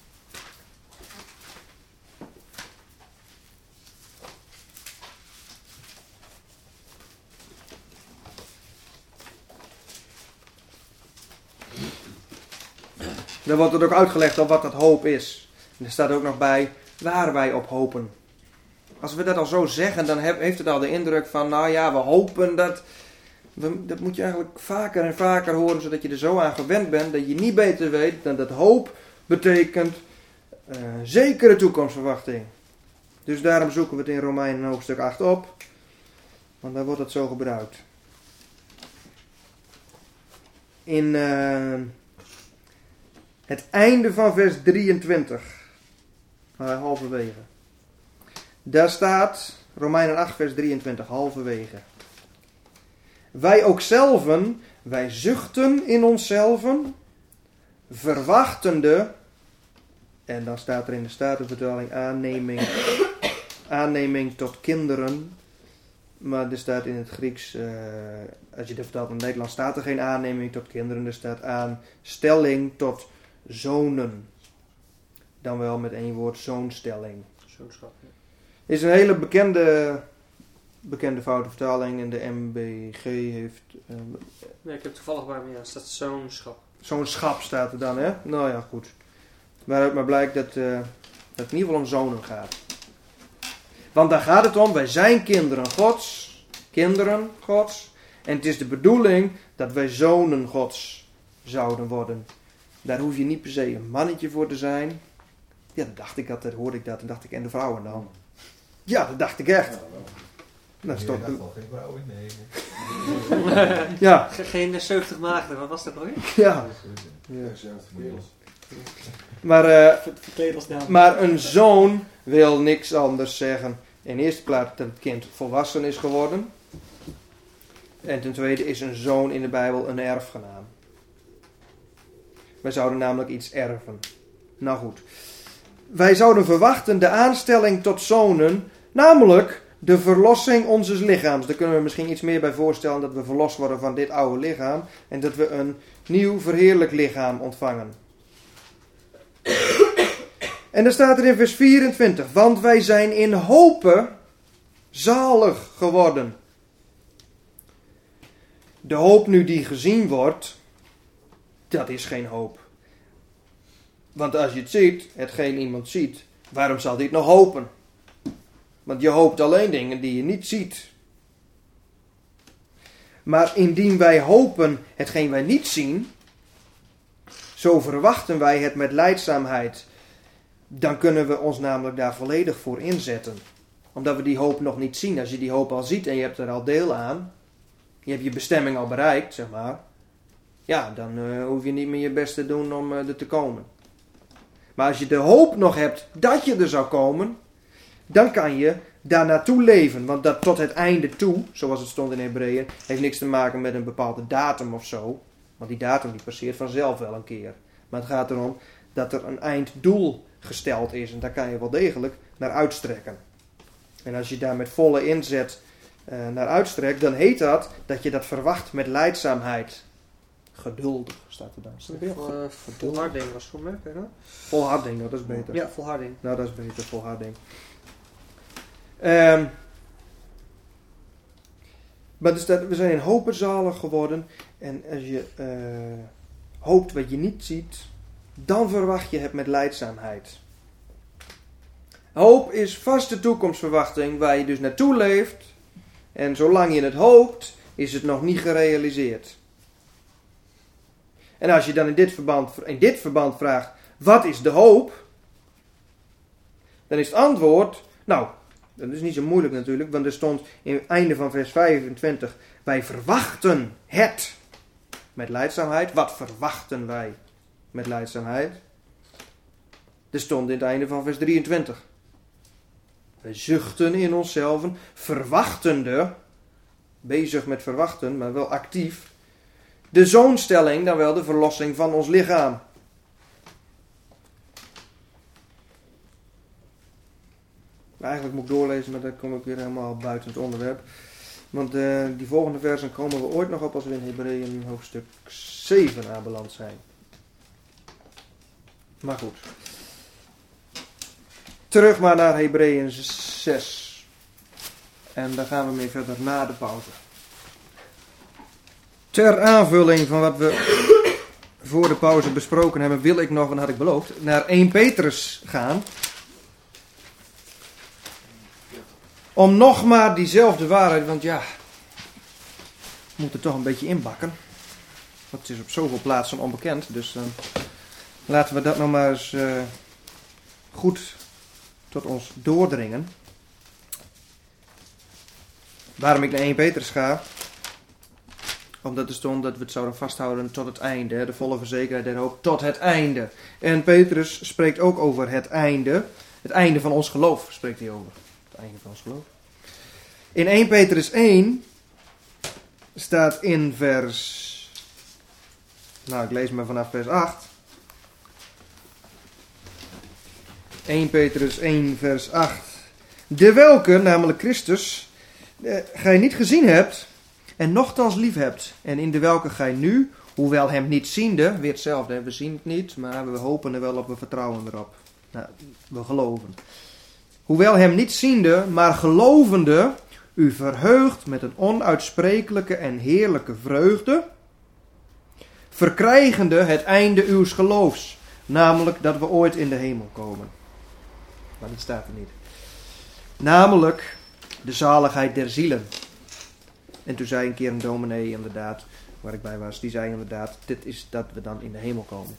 Speaker 1: Dan wordt het ook uitgelegd op wat dat hoop is. En er staat ook nog bij waar wij op hopen. Als we dat al zo zeggen, dan heeft het al de indruk van, nou ja, we hopen dat... We, dat moet je eigenlijk vaker en vaker horen, zodat je er zo aan gewend bent, dat je niet beter weet dan dat hoop betekent uh, zekere toekomstverwachting. Dus daarom zoeken we het in Romeinen hoofdstuk acht op, want daar wordt het zo gebruikt. In uh, het einde van vers drieëntwintig, uh, halverwege. Daar staat, Romeinen acht vers drieëntwintig, halverwege. Wij ook zelven, wij zuchten in onszelven, verwachtende, en dan staat er in de Statenvertaling aanneming, aanneming tot kinderen, maar er staat in het Grieks, uh, als je dat vertaalt in het Nederlands, staat er geen aanneming tot kinderen, er staat aanstelling tot zonen. Dan wel met één woord, zoonstelling.
Speaker 2: Zoonschap, ja.
Speaker 1: Is een hele bekende, bekende foute vertaling en de M B G heeft... Uh,
Speaker 2: Nee, ik heb toevallig bij me, ja, staat zoonschap.
Speaker 1: Zoonschap staat er dan, hè? Nou ja, goed. Waaruit maar blijkt dat, uh, dat het in ieder geval om zonen gaat. Want daar gaat het om, wij zijn kinderen Gods. Kinderen Gods. En het is de bedoeling dat wij zonen Gods zouden worden. Daar hoef je niet per se een mannetje voor te zijn. Ja, dat dacht ik altijd, hoorde ik dat. En dacht ik, en de vrouwen dan? Ja, dat dacht ik echt.
Speaker 4: Ja, wel.
Speaker 1: Dat is
Speaker 4: Nee,
Speaker 1: toch...
Speaker 4: dat valt geen vrouw in, nee.
Speaker 1: Ja,
Speaker 2: Geen zeventig maagden, wat was dat nou weer?
Speaker 1: ja.
Speaker 3: Ja,
Speaker 1: ja.
Speaker 3: ze hebben het verdeeld.
Speaker 1: Maar, uh,
Speaker 2: Verkleed als naam.
Speaker 1: maar een zoon wil niks anders zeggen. In eerste plaats dat het kind volwassen is geworden. En ten tweede is een zoon in de Bijbel een erfgenaam. Wij zouden namelijk iets erven. Nou goed. Wij zouden verwachten de aanstelling tot zonen, namelijk de verlossing onzes lichaams. Daar kunnen we misschien iets meer bij voorstellen, dat we verlost worden van dit oude lichaam en dat we een nieuw verheerlijk lichaam ontvangen. En dan staat er in vers vierentwintig, want wij zijn in hope zalig geworden. De hoop nu die gezien wordt, dat is geen hoop. Want als je het ziet, hetgeen iemand ziet, waarom zal hij het nog hopen? Want je hoopt alleen dingen die je niet ziet. Maar indien wij hopen hetgeen wij niet zien, zo verwachten wij het met lijdzaamheid. Dan kunnen we ons namelijk daar volledig voor inzetten. Omdat we die hoop nog niet zien. Als je die hoop al ziet en je hebt er al deel aan, je hebt je bestemming al bereikt, zeg maar. Ja, dan uh, hoef je niet meer je best te doen om uh, er te komen. Maar als je de hoop nog hebt dat je er zou komen, dan kan je daar naartoe leven. Want dat tot het einde toe, zoals het stond in Hebreeën, heeft niks te maken met een bepaalde datum of zo. Want die datum die passeert vanzelf wel een keer. Maar het gaat erom dat er een einddoel gesteld is. En daar kan je wel degelijk naar uitstrekken. En als je daar met volle inzet uh, naar uitstrekt, dan heet dat dat je dat verwacht met lijdzaamheid. Geduldig staat er dan. Staat er
Speaker 2: Vol, uh, volharding was voor mij, hè?
Speaker 1: Volharding, dat is beter.
Speaker 2: Ja, volharding.
Speaker 1: Nou, dat is beter, volharding. Um, maar dus dat, we zijn in hopen zalig geworden. En als je uh, hoopt wat je niet ziet, dan verwacht je het met lijdzaamheid. Hoop is vaste toekomstverwachting waar je dus naartoe leeft. En zolang je het hoopt, is het nog niet gerealiseerd. En als je dan in dit verband, in dit verband vraagt, wat is de hoop? Dan is het antwoord, nou, dat is niet zo moeilijk natuurlijk, want er stond in het einde van vers vijfentwintig, wij verwachten het met lijdzaamheid. Wat verwachten wij met lijdzaamheid? Er stond in het einde van vers drieëntwintig. Wij zuchten in onszelf, verwachtende, bezig met verwachten, maar wel actief, de zoonstelling, dan wel de verlossing van ons lichaam. Eigenlijk moet ik doorlezen, maar dan kom ik weer helemaal buiten het onderwerp. Want uh, die volgende versen komen we ooit nog op als we in Hebreeën hoofdstuk zeven aanbeland zijn. Maar goed. Terug maar naar Hebreeën zes. En daar gaan we mee verder na de pauze. Ter aanvulling van wat we voor de pauze besproken hebben, wil ik nog, en had ik beloofd, naar eerste Petrus gaan. Om nog maar diezelfde waarheid, want ja, we moeten toch een beetje inbakken. Want het is op zoveel plaatsen onbekend, dus uh, laten we dat nog maar eens uh, goed tot ons doordringen. Waarom ik naar eerste Petrus ga? Omdat er stond dat we het zouden vasthouden tot het einde. De volle verzekerheid der hoop tot het einde. En Petrus spreekt ook over het einde. Het einde van ons geloof spreekt hij over. Het einde van ons geloof. In eerste Petrus één staat in vers... Nou, ik lees maar vanaf vers acht. eerste Petrus één vers acht. De welke, namelijk Christus, eh, gij niet gezien hebt en nochtans lief hebt. En in de welke gij nu, hoewel hem niet ziende, weer hetzelfde, we zien het niet, maar we hopen er wel op, we vertrouwen erop. Nou, we geloven. Hoewel hem niet ziende, maar gelovende, u verheugt met een onuitsprekelijke en heerlijke vreugde, verkrijgende het einde uws geloofs, namelijk dat we ooit in de hemel komen. Maar dat staat er niet. Namelijk de zaligheid der zielen. En toen zei een keer een dominee inderdaad, waar ik bij was, die zei inderdaad, dit is dat we dan in de hemel komen.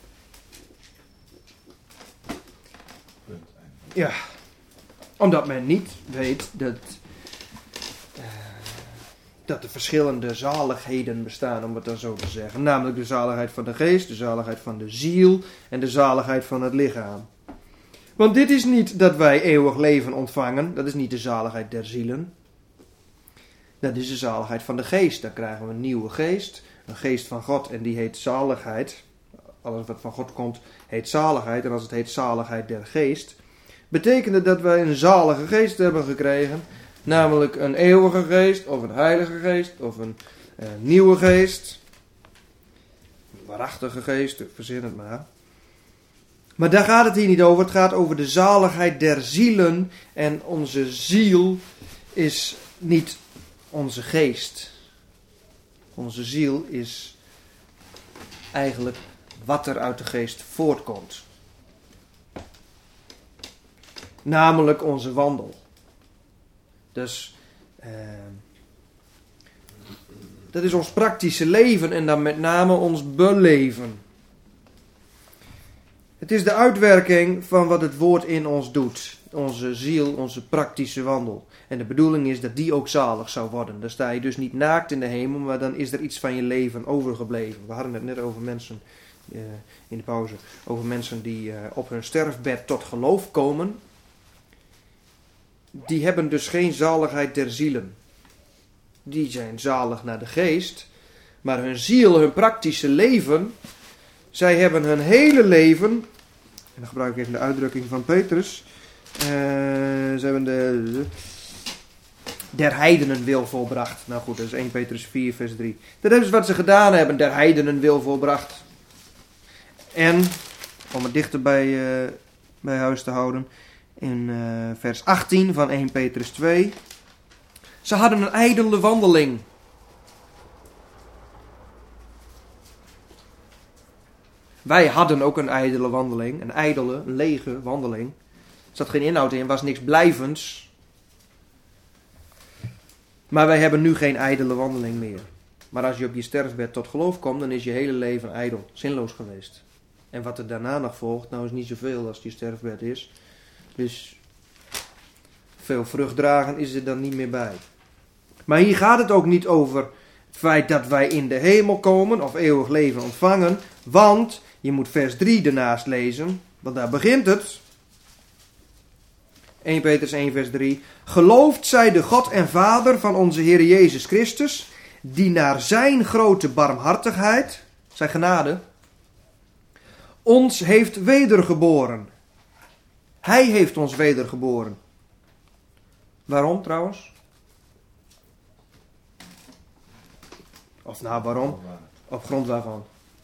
Speaker 1: Ja, omdat men niet weet dat, uh, dat er verschillende zaligheden bestaan, om het dan zo te zeggen. Namelijk de zaligheid van de geest, de zaligheid van de ziel en de zaligheid van het lichaam. Want dit is niet dat wij eeuwig leven ontvangen, dat is niet de zaligheid der zielen. Dat is de zaligheid van de geest. Dan krijgen we een nieuwe geest, een geest van God en die heet zaligheid. Alles wat van God komt heet zaligheid en als het heet zaligheid der geest, betekent het dat wij een zalige geest hebben gekregen. Namelijk een eeuwige geest of een heilige geest of een uh, nieuwe geest. Een waarachtige geest, verzin het maar. Maar daar gaat het hier niet over. Het gaat over de zaligheid der zielen. En onze ziel is niet onze geest. Onze ziel is eigenlijk wat er uit de geest voortkomt. Namelijk onze wandel. Dus uh, dat is ons praktische leven en dan met name ons beleven. Het is de uitwerking van wat het woord in ons doet. Onze ziel, onze praktische wandel. En de bedoeling is dat die ook zalig zou worden. Dan sta je dus niet naakt in de hemel, maar dan is er iets van je leven overgebleven. We hadden het net over mensen uh, in de pauze. Over mensen die uh, op hun sterfbed tot geloof komen. Die hebben dus geen zaligheid der zielen. Die zijn zalig naar de geest. Maar hun ziel, hun praktische leven, zij hebben hun hele leven, en dan gebruik ik even de uitdrukking van Petrus, uh, ze hebben de, de der heidenen wil volbracht. Nou goed, dat is eerste Petrus vier vers drie. Dat is wat ze gedaan hebben, der heidenen wil volbracht. En, om het dichter bij, uh, bij huis te houden, in uh, vers achttien van eerste Petrus twee. Ze hadden een ijdele wandeling. Wij hadden ook een ijdele wandeling. Een ijdele, een lege wandeling. Er zat geen inhoud in, was niks blijvends. Maar wij hebben nu geen ijdele wandeling meer. Maar als je op je sterfbed tot geloof komt, dan is je hele leven ijdel, zinloos geweest. En wat er daarna nog volgt, nou is niet zoveel als het je sterfbed is. Dus veel vrucht dragen is er dan niet meer bij. Maar hier gaat het ook niet over het feit dat wij in de hemel komen of eeuwig leven ontvangen. Want je moet vers drie ernaast lezen, want daar begint het. eerste Petrus één vers drie. Geloofd zij de God en Vader van onze Heer Jezus Christus, die naar zijn grote barmhartigheid, zijn genade, ons heeft wedergeboren. Hij heeft ons wedergeboren. Waarom trouwens? Of nou, waarom? Op grond waarvan?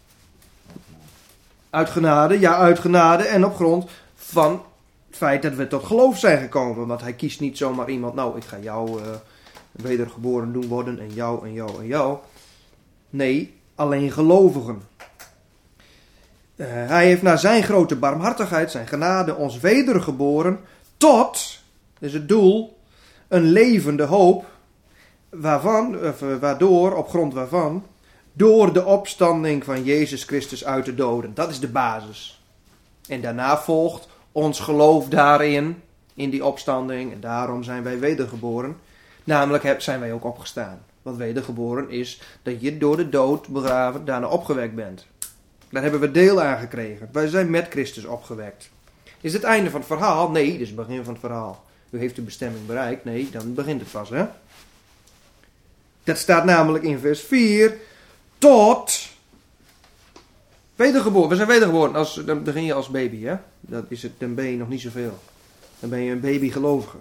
Speaker 1: Uit genade, ja, uit genade en op grond van het feit dat we tot geloof zijn gekomen. Want hij kiest niet zomaar iemand, nou, ik ga jou uh, wedergeboren doen worden en jou en jou en jou. Nee, alleen gelovigen. Uh, hij heeft naar zijn grote barmhartigheid, zijn genade, ons wedergeboren tot, dat is het doel, een levende hoop, waarvan, of, uh, waardoor, op grond waarvan, door de opstanding van Jezus Christus uit de doden. Dat is de basis. En daarna volgt ons geloof daarin, in die opstanding. En daarom zijn wij wedergeboren. Namelijk zijn wij ook opgestaan. Want wedergeboren is dat je door de dood begraven, daarna opgewekt bent. Daar hebben we deel aan gekregen. Wij zijn met Christus opgewekt. Is het einde van het verhaal? Nee, dit is het begin van het verhaal. U heeft uw bestemming bereikt. Nee, dan begint het pas, hè. Dat staat namelijk in vers vier. Tot wedergeboren. We zijn wedergeboren. Als, dan begin je als baby, hè. Dat is het, dan ben je nog niet zoveel. Dan ben je een babygelovige.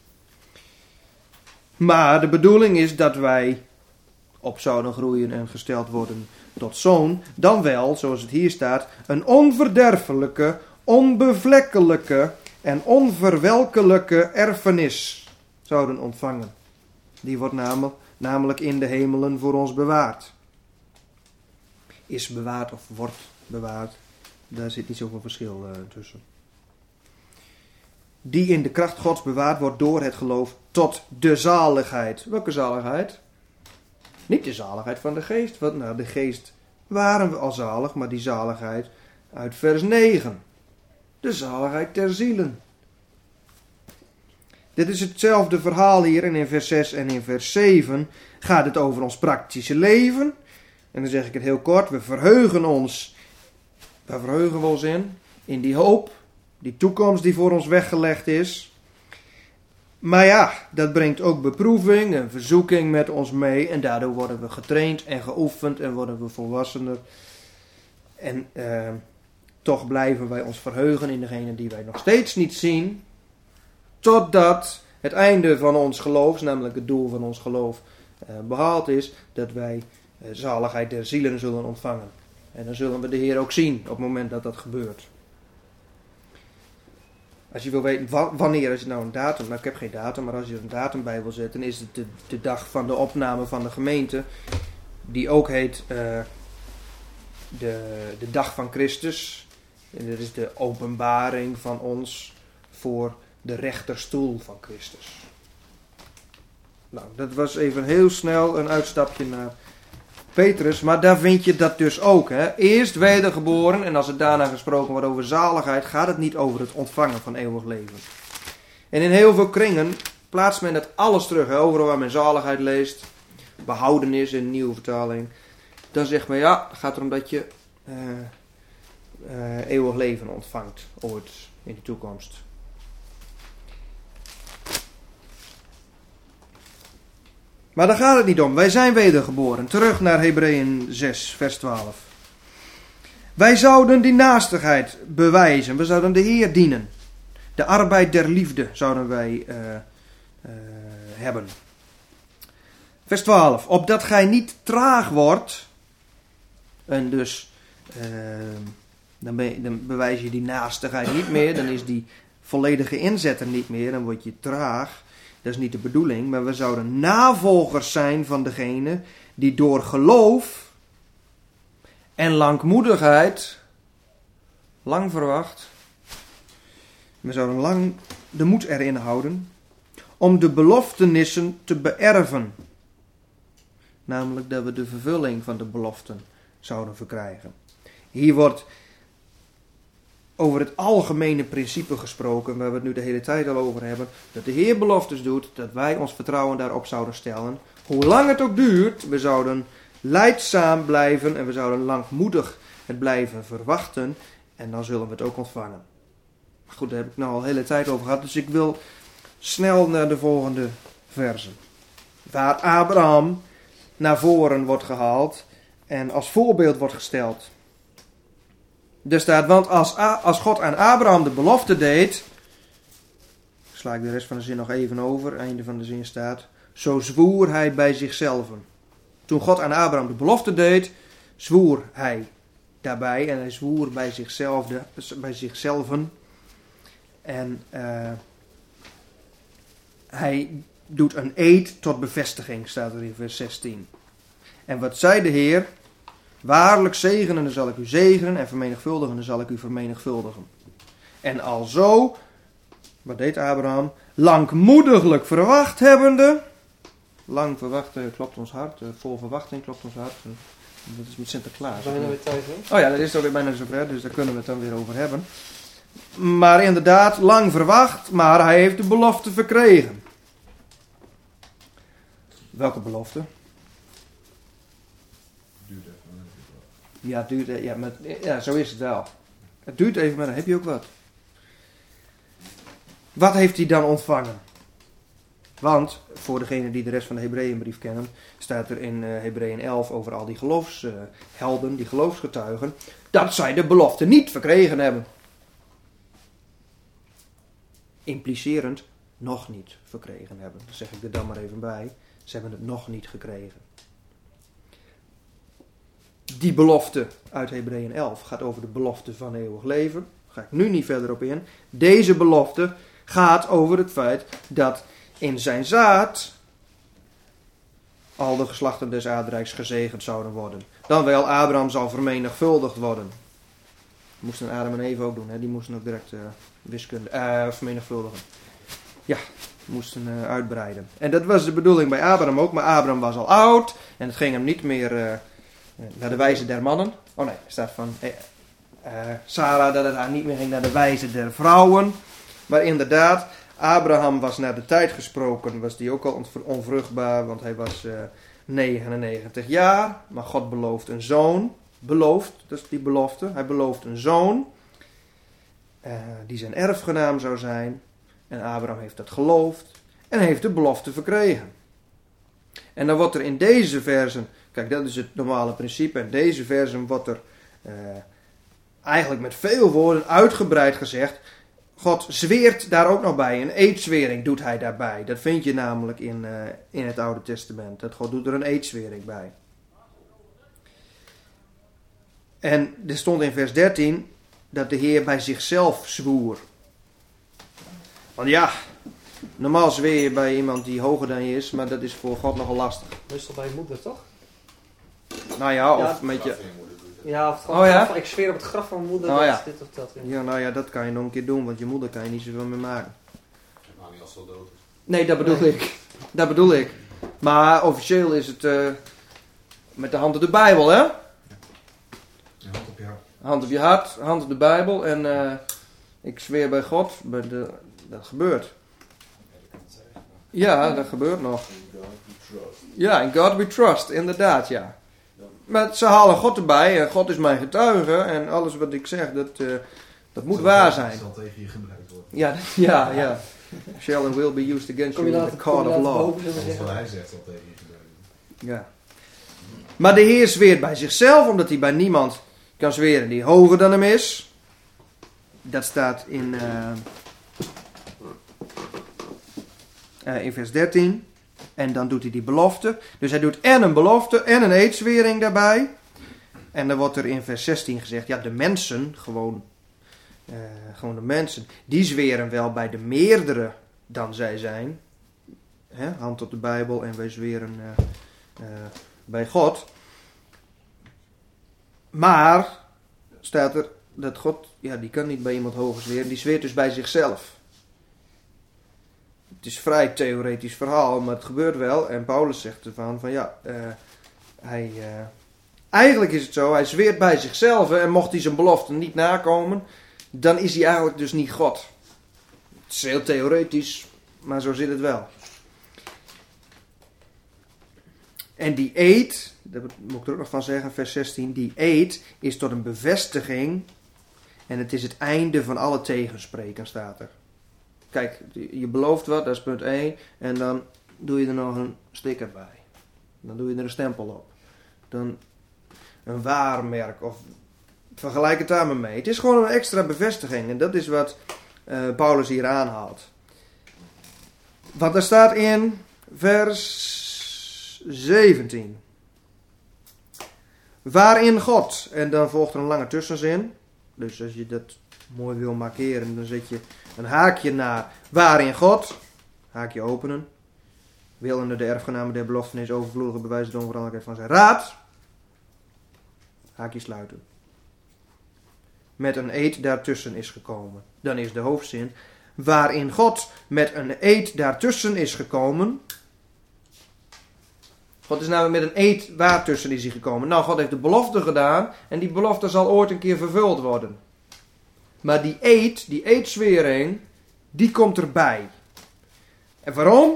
Speaker 1: Maar de bedoeling is dat wij op zouden groeien en gesteld worden tot zoon. Dan wel, zoals het hier staat, een onverderfelijke, onbevlekkelijke en onverwelkelijke erfenis zouden ontvangen. Die wordt namelijk, namelijk in de hemelen voor ons bewaard. Is bewaard of wordt bewaard. Daar zit niet zoveel verschil uh, tussen. Die in de kracht Gods bewaard wordt door het geloof tot de zaligheid. Welke zaligheid? Niet de zaligheid van de geest. Want nou, de geest waren we al zalig, maar die zaligheid uit vers negen. De zaligheid der zielen. Dit is hetzelfde verhaal hier en in vers zes en in vers zeven gaat het over ons praktische leven. En dan zeg ik het heel kort. We verheugen ons. Waar verheugen we ons in? In die hoop. Die toekomst die voor ons weggelegd is. Maar ja, dat brengt ook beproeving en verzoeking met ons mee. En daardoor worden we getraind en geoefend en worden we volwassener. En eh, toch blijven wij ons verheugen in degene die wij nog steeds niet zien. Totdat het einde van ons geloof, namelijk het doel van ons geloof, eh, behaald is. Dat wij eh, zaligheid der zielen zullen ontvangen. En dan zullen we de Heer ook zien op het moment dat dat gebeurt. Als je wil weten wanneer is het nou een datum, nou ik heb geen datum, maar als je er een datum bij wil zetten, dan is het de, de dag van de opname van de gemeente, die ook heet uh, de, de dag van Christus. En dat is de openbaring van ons voor de rechterstoel van Christus. Nou, dat was even heel snel een uitstapje naar Petrus, maar daar vind je dat dus ook. Hè? Eerst wedergeboren en als het daarna gesproken wordt over zaligheid, gaat het niet over het ontvangen van eeuwig leven. En in heel veel kringen plaatst men dat alles terug. Hè? Overal waar men zaligheid leest, behoudenis in een nieuwe vertaling. Dan zegt men ja, het gaat erom dat je uh, uh, eeuwig leven ontvangt ooit in de toekomst. Maar daar gaat het niet om. Wij zijn wedergeboren. Terug naar Hebreeën zes, vers twaalf. Wij zouden die naastigheid bewijzen. We zouden de Heer dienen. De arbeid der liefde zouden wij uh, uh, hebben. Vers twaalf. Opdat gij niet traag wordt. En dus uh, dan, ben je, dan bewijs je die naastigheid niet meer. Dan is die volledige inzet er niet meer. Dan word je traag. Dat is niet de bedoeling, maar we zouden navolgers zijn van degene die door geloof en langmoedigheid, lang verwacht, we zouden lang de moed erin houden om de beloftenissen te beërven. Namelijk dat we de vervulling van de beloften zouden verkrijgen. Hier wordt over het algemene principe gesproken, waar we het nu de hele tijd al over hebben, dat de Heer beloftes doet, dat wij ons vertrouwen daarop zouden stellen. Hoe lang het ook duurt, we zouden lijdzaam blijven en we zouden langmoedig het blijven verwachten en dan zullen we het ook ontvangen. Goed, daar heb ik nou al de hele tijd over gehad, dus ik wil snel naar de volgende versen. Waar Abraham naar voren wordt gehaald en als voorbeeld wordt gesteld. Er staat, want als, als God aan Abraham de belofte deed, ik sla ik de rest van de zin nog even over. Einde van de zin staat: zo zwoer hij bij zichzelf. Toen God aan Abraham de belofte deed, zwoer hij daarbij. En hij zwoer bij zichzelf. Bij zichzelven. En uh, hij doet een eed tot bevestiging, staat er in vers zestien. En wat zei de Heer? Waarlijk zegenende zal ik u zegenen en vermenigvuldigende zal ik u vermenigvuldigen. En alzo, wat deed Abraham? Langmoediglijk verwacht hebbende. Lang verwachten klopt ons hart. Vol verwachting klopt ons hart. Dat is met Sinterklaas.
Speaker 2: Bijna weer tijd, hè?
Speaker 1: Oh ja, dat is alweer bijna zover, dus daar kunnen we het dan weer over hebben. Maar inderdaad, lang verwacht, maar hij heeft de belofte verkregen. Welke belofte?
Speaker 4: Duurt even, dan heb je het wel.
Speaker 1: Ja, het duurt, ja, maar, ja, zo is het wel. Het duurt even, maar dan heb je ook wat. Wat heeft hij dan ontvangen? Want, voor degenen die de rest van de Hebreeënbrief kennen, staat er in uh, Hebreeën elf over al die geloofshelden, uh, die geloofsgetuigen, dat zij de belofte niet verkregen hebben. Implicerend nog niet verkregen hebben. Dat zeg ik er dan maar even bij. Ze hebben het nog niet gekregen. Die belofte uit Hebreeën elf gaat over de belofte van eeuwig leven. Daar ga ik nu niet verder op in. Deze belofte gaat over het feit dat in zijn zaad al de geslachten des aardrijks gezegend zouden worden. Dan wel, Abraham zal vermenigvuldigd worden. Moesten Adam en Eva ook doen, hè? Die moesten ook direct uh, wiskunde uh, vermenigvuldigen. Ja, moesten uh, uitbreiden. En dat was de bedoeling bij Abraham ook, maar Abraham was al oud en het ging hem niet meer uh, naar de wijze der mannen. Oh nee, er staat van uh, uh, Sarah dat het haar niet meer ging naar de wijze der vrouwen. Maar inderdaad, Abraham was naar de tijd gesproken, was die ook al onvruchtbaar, want hij was uh, negenennegentig jaar. Maar God belooft een zoon. Belooft, dat is die belofte. Hij belooft een zoon uh, die zijn erfgenaam zou zijn. En Abraham heeft dat geloofd en heeft de belofte verkregen. En dan wordt er in deze versen, kijk, dat is het normale principe, in deze versen wordt er uh, eigenlijk met veel woorden uitgebreid gezegd, God zweert daar ook nog bij, een eedzwering doet hij daarbij. Dat vind je namelijk in, uh, in het Oude Testament, dat God doet er een eedzwering bij. En er stond in vers dertien dat de Heer bij zichzelf zwoer. Want ja, normaal zweer je bij iemand die hoger dan je is, maar dat is voor God nogal lastig.
Speaker 2: Meestal bij je moeder, toch?
Speaker 1: Nou ja, of
Speaker 2: Ja.
Speaker 1: met je...
Speaker 2: Ja, of het
Speaker 1: Oh ja?
Speaker 2: graf- ik zweer op het graf van mijn moeder
Speaker 1: Oh
Speaker 2: dat
Speaker 1: ja.
Speaker 2: dit of dat. Ja.
Speaker 1: Ja, nou ja, dat kan je nog een keer doen, want je moeder kan je niet zoveel meer maken.
Speaker 3: Nou, niet als ze al dood is.
Speaker 1: Nee, dat bedoel
Speaker 2: Nee.
Speaker 1: ik. Dat bedoel ik. Maar officieel is het uh, met de hand op de Bijbel, hè?
Speaker 4: Je hand op je hart.
Speaker 1: Hand op je hart, hand op de Bijbel en uh, ik zweer bij God, bij de, dat gebeurt. Ja, dat gebeurt nog. Ja, in God we trust, inderdaad, ja. Maar ze halen God erbij en God is mijn getuige en alles wat ik zeg, dat, uh, dat moet
Speaker 4: Zal-
Speaker 1: waar zijn.
Speaker 4: Dat zal tegen je gebruikt worden.
Speaker 1: Ja, dat- ja, ja. Shall and will be used against
Speaker 2: Kom je
Speaker 1: you in
Speaker 2: later,
Speaker 1: the
Speaker 2: kom je
Speaker 1: court of
Speaker 2: later
Speaker 1: law.
Speaker 2: boven, zullen we
Speaker 4: Alles wat
Speaker 2: zeggen.
Speaker 4: hij zegt zal tegen je gebruikt worden.
Speaker 1: Ja. Maar de Heer zweert bij zichzelf, omdat hij bij niemand kan zweren die hoger dan hem is. Dat staat in, uh, uh, in vers dertien. En dan doet hij die belofte. Dus hij doet en een belofte en een eedzwering daarbij. En dan wordt er in vers zestien gezegd, ja, de mensen, gewoon, uh, gewoon de mensen, die zweren wel bij de meerdere dan zij zijn. Hè, hand op de Bijbel en wij zweren uh, uh, bij God. Maar, staat er, dat God, ja, die kan niet bij iemand hoger zweren, die zweert dus bij zichzelf. Het is een vrij theoretisch verhaal, maar het gebeurt wel. En Paulus zegt ervan, van ja, uh, hij, uh, eigenlijk is het zo, hij zweert bij zichzelf en mocht hij zijn belofte niet nakomen, dan is hij eigenlijk dus niet God. Het is heel theoretisch, maar zo zit het wel. En die eed, daar moet ik er ook nog van zeggen, vers zestien, die eed is tot een bevestiging en het is het einde van alle tegenspreken, staat er. Kijk, je belooft wat, dat is punt één, en dan doe je er nog een sticker bij. Dan doe je er een stempel op. Dan een waarmerk, of vergelijk het daar maar mee. Het is gewoon een extra bevestiging en dat is wat uh, Paulus hier aanhaalt. Want er staat in vers zeventien. Waarin God, en dan volgt er een lange tussenzin. Dus als je dat mooi wil markeren, dan zet je een haakje naar waarin God, haakje openen, willende de erfgenamen der beloftenis overvloedigen bewijzen de onveranderlijkheid van zijn raad, haakje sluiten. Met een eed daartussen is gekomen. Dan is de hoofdzin, waarin God met een eed daartussen is gekomen. God is namelijk met een eed waartussen is hij gekomen. Nou, God heeft de belofte gedaan en die belofte zal ooit een keer vervuld worden. Maar die eed, die eedzwering, die komt erbij. En waarom?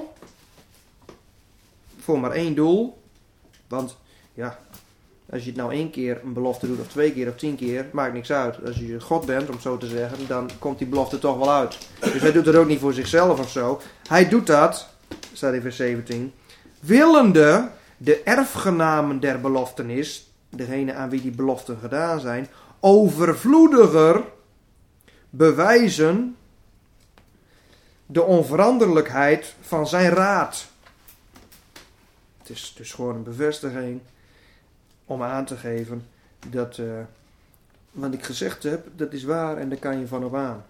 Speaker 1: Voor maar één doel. Want, ja, als je het nou één keer een belofte doet, of twee keer, of tien keer, maakt niks uit. Als je God bent, om zo te zeggen, dan komt die belofte toch wel uit. Dus hij doet het ook niet voor zichzelf of zo. Hij doet dat, staat in vers zeventien, willende de erfgenamen der beloftenis, degene aan wie die beloften gedaan zijn, overvloediger bewijzen de onveranderlijkheid van zijn raad. Het is dus gewoon een bevestiging om aan te geven dat uh, wat ik gezegd heb, dat is waar en daar kan je van op aan.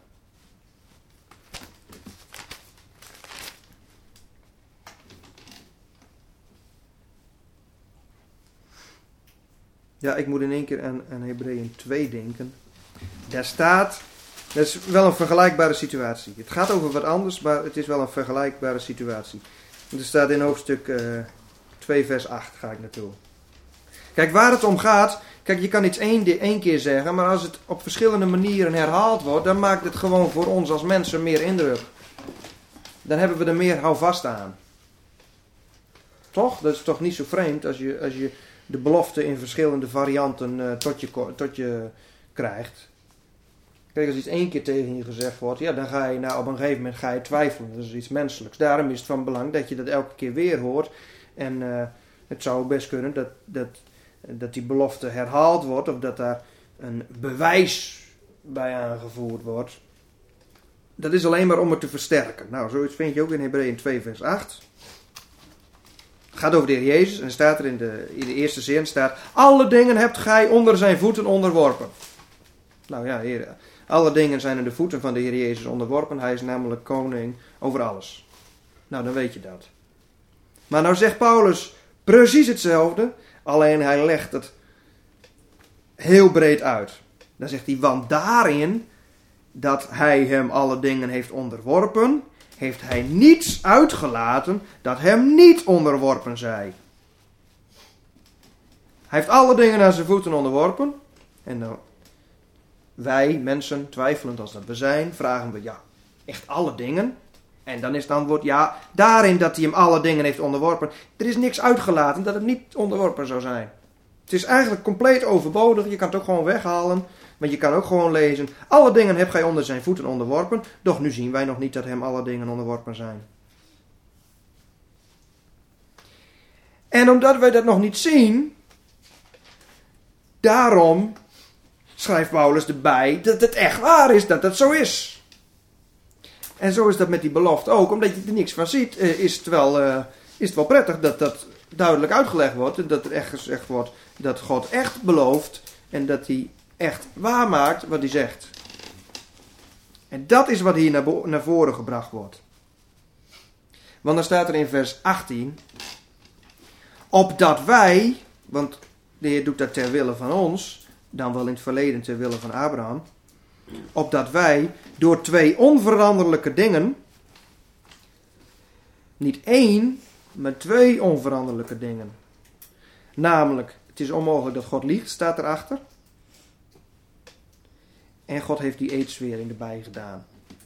Speaker 1: Ja, ik moet in één keer aan, aan Hebreeën twee denken. Daar staat, dat is wel een vergelijkbare situatie. Het gaat over wat anders, maar het is wel een vergelijkbare situatie. Er staat in hoofdstuk uh, twee vers acht, ga ik naartoe. Kijk, waar het om gaat, kijk, je kan iets één, één keer zeggen, maar als het op verschillende manieren herhaald wordt, dan maakt het gewoon voor ons als mensen meer indruk. Dan hebben we er meer houvast aan. Toch? Dat is toch niet zo vreemd als je, als je de belofte in verschillende varianten uh, tot, je, tot je krijgt. Kijk, als iets één keer tegen je gezegd wordt, ja, dan ga je nou op een gegeven moment ga je twijfelen. Dat is iets menselijks. Daarom is het van belang dat je dat elke keer weer hoort. En uh, het zou best kunnen dat, dat, dat die belofte herhaald wordt, of dat daar een bewijs bij aangevoerd wordt. Dat is alleen maar om het te versterken. Nou, zoiets vind je ook in Hebreeën twee vers acht. Het gaat over de Heer Jezus en er staat er in de, in de eerste zin staat, alle dingen hebt gij onder zijn voeten onderworpen. Nou ja, Heer, alle dingen zijn aan de voeten van de Heer Jezus onderworpen. Hij is namelijk koning over alles. Nou, dan weet je dat. Maar nou zegt Paulus precies hetzelfde, alleen hij legt het heel breed uit. Dan zegt hij, want daarin dat hij hem alle dingen heeft onderworpen, heeft hij niets uitgelaten dat hem niet onderworpen zij. Hij heeft alle dingen aan zijn voeten onderworpen. En dan, wij, mensen, twijfelend als dat we zijn, vragen we, ja, echt alle dingen? En dan is het antwoord, ja, daarin dat hij hem alle dingen heeft onderworpen. Er is niks uitgelaten dat het niet onderworpen zou zijn. Het is eigenlijk compleet overbodig. Je kan het ook gewoon weghalen. Want je kan ook gewoon lezen, alle dingen hebt gij onder zijn voeten onderworpen. Doch nu zien wij nog niet dat hem alle dingen onderworpen zijn. En omdat wij dat nog niet zien, daarom schrijft Paulus erbij dat het echt waar is, dat het zo is. En zo is dat met die belofte ook. Omdat je er niks van ziet, is het wel, uh, is het wel prettig dat dat duidelijk uitgelegd wordt. En dat er echt gezegd wordt dat God echt belooft. En dat hij echt waarmaakt wat hij zegt. En dat is wat hier naar, bo- naar voren gebracht wordt. Want dan staat er in vers achttien. Opdat wij, want de Heer doet dat ter wille van ons, dan wel in het verleden ter wille van Abraham. Opdat wij door twee onveranderlijke dingen, niet één, maar twee onveranderlijke dingen. Namelijk, het is onmogelijk dat God liegt, staat erachter. En God heeft die eedzwering erbij gedaan.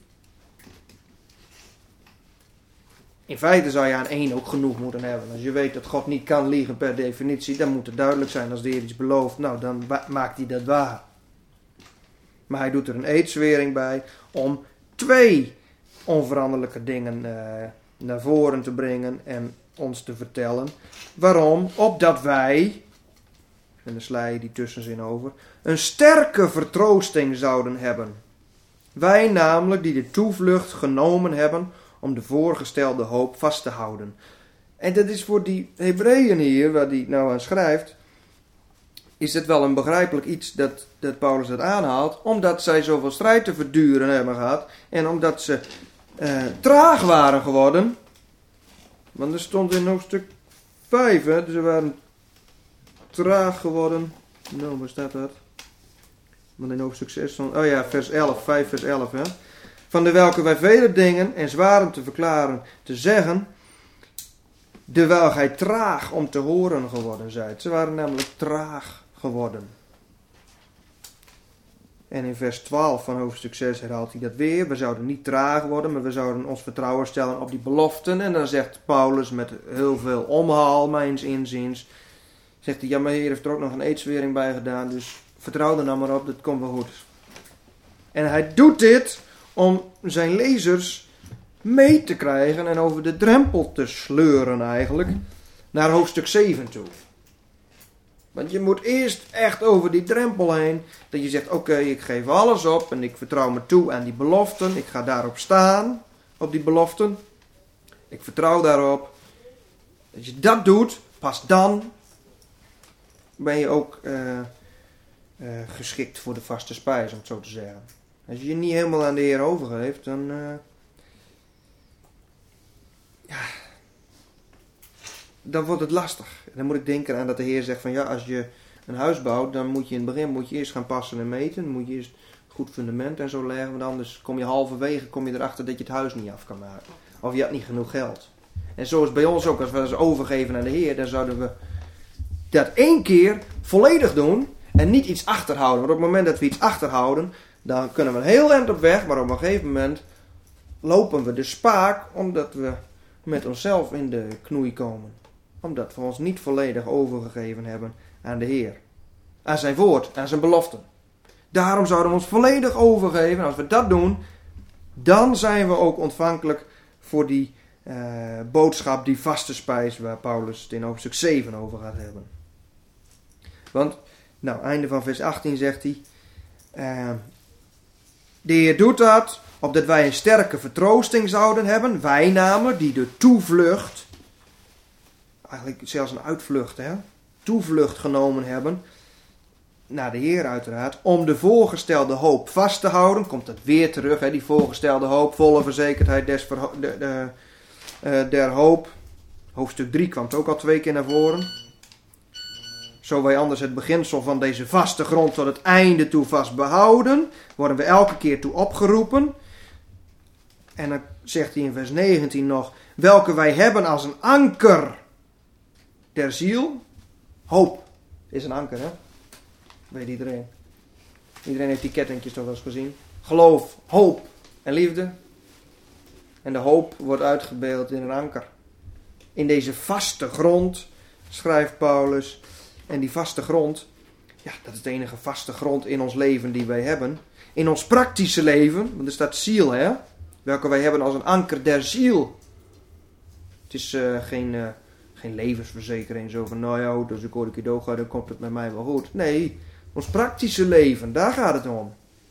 Speaker 1: In feite zou je aan één ook genoeg moeten hebben. Als je weet dat God niet kan liegen per definitie, dan moet het duidelijk zijn als de Heer iets belooft. Nou, dan wa- maakt hij dat waar. Maar hij doet er een eedzwering bij om twee onveranderlijke dingen uh, naar voren te brengen en ons te vertellen. Waarom? Opdat wij, en dan sla je die tussenzin over, een sterke vertroosting zouden hebben. Wij namelijk die de toevlucht genomen hebben om de voorgestelde hoop vast te houden. En dat is voor die Hebreeën hier, waar die nou aan schrijft, is het wel een begrijpelijk iets dat, dat Paulus dat aanhaalt, omdat zij zoveel strijd te verduren hebben gehad en omdat ze uh, traag waren geworden. Want er stond in hoofdstuk vijf, hè, ze waren traag geworden. Nou, waar staat dat? Want in hoofdstuk zes stond, oh ja, vers elf, vijf vers elf, hè. Van de welke wij vele dingen en zwaren te verklaren, te zeggen, terwijl gij traag om te horen geworden zijt. Ze waren namelijk traag geworden. En in vers twaalf van hoofdstuk zes herhaalt hij dat weer. We zouden niet traag worden, maar we zouden ons vertrouwen stellen op die beloften. En dan zegt Paulus met heel veel omhaal, mijns inziens, zegt hij, ja, maar Heer heeft er ook nog een eedswering bij gedaan, dus vertrouw er nou maar op, dat komt wel goed. En hij doet dit om zijn lezers mee te krijgen en over de drempel te sleuren eigenlijk, naar hoofdstuk zeven toe. Want je moet eerst echt over die drempel heen, dat je zegt, oké, okay, ik geef alles op en ik vertrouw me toe aan die beloften, ik ga daarop staan, op die beloften. Ik vertrouw daarop. Als je dat doet, pas dan ben je ook uh, uh, geschikt voor de vaste spijs, om het zo te zeggen. Als je je niet helemaal aan de Heer overgeeft, dan Uh, ja, dan wordt het lastig. Dan moet ik denken aan dat de Heer zegt van ja, als je een huis bouwt, dan moet je in het begin moet je eerst gaan passen en meten. Dan moet je eerst goed fundament en zo leggen, want anders kom je halverwege kom je erachter dat je het huis niet af kan maken. Of je hebt niet genoeg geld. En zo is het bij ons ook, als we ons overgeven aan de Heer, dan zouden we dat één keer volledig doen en niet iets achterhouden. Want op het moment dat we iets achterhouden, dan kunnen we een heel eind op weg, maar op een gegeven moment lopen we de spaak omdat we met onszelf in de knoei komen. Omdat we ons niet volledig overgegeven hebben aan de Heer. Aan zijn woord, aan zijn beloften. Daarom zouden we ons volledig overgeven. En als we dat doen, dan zijn we ook ontvankelijk voor die uh, boodschap, die vaste spijs, waar Paulus het in hoofdstuk zeven over gaat hebben. Want, nou, einde van vers achttien zegt hij, uh, de Heer doet dat, opdat wij een sterke vertroosting zouden hebben. Wij namelijk, die de toevlucht, eigenlijk zelfs een uitvlucht, hè, toevlucht genomen hebben, naar de Heer uiteraard, om de voorgestelde hoop vast te houden. Komt dat weer terug, hè, die voorgestelde hoop, volle verzekerdheid des verho- de, de, uh, der hoop. Hoofdstuk drie kwam het ook al twee keer naar voren. Zo wij anders het beginsel van deze vaste grond tot het einde toe vast behouden, worden we elke keer toe opgeroepen. En dan zegt hij in vers negentien nog, welke wij hebben als een anker der ziel. Hoop is een anker, hè? Weet iedereen. Iedereen heeft die kettingjes toch wel eens gezien. Geloof, hoop en liefde. En de hoop wordt uitgebeeld in een anker. In deze vaste grond, schrijft Paulus. En die vaste grond, ja, dat is de enige vaste grond in ons leven die wij hebben. In ons praktische leven, want er staat ziel, hè? Welke wij hebben als een anker der ziel. Het is uh, geen, uh, geen levensverzekering, zo van, nou ja, dus ik hoor een keer doodgaan, dan komt het met mij wel goed. Nee, ons praktische leven, daar gaat het om.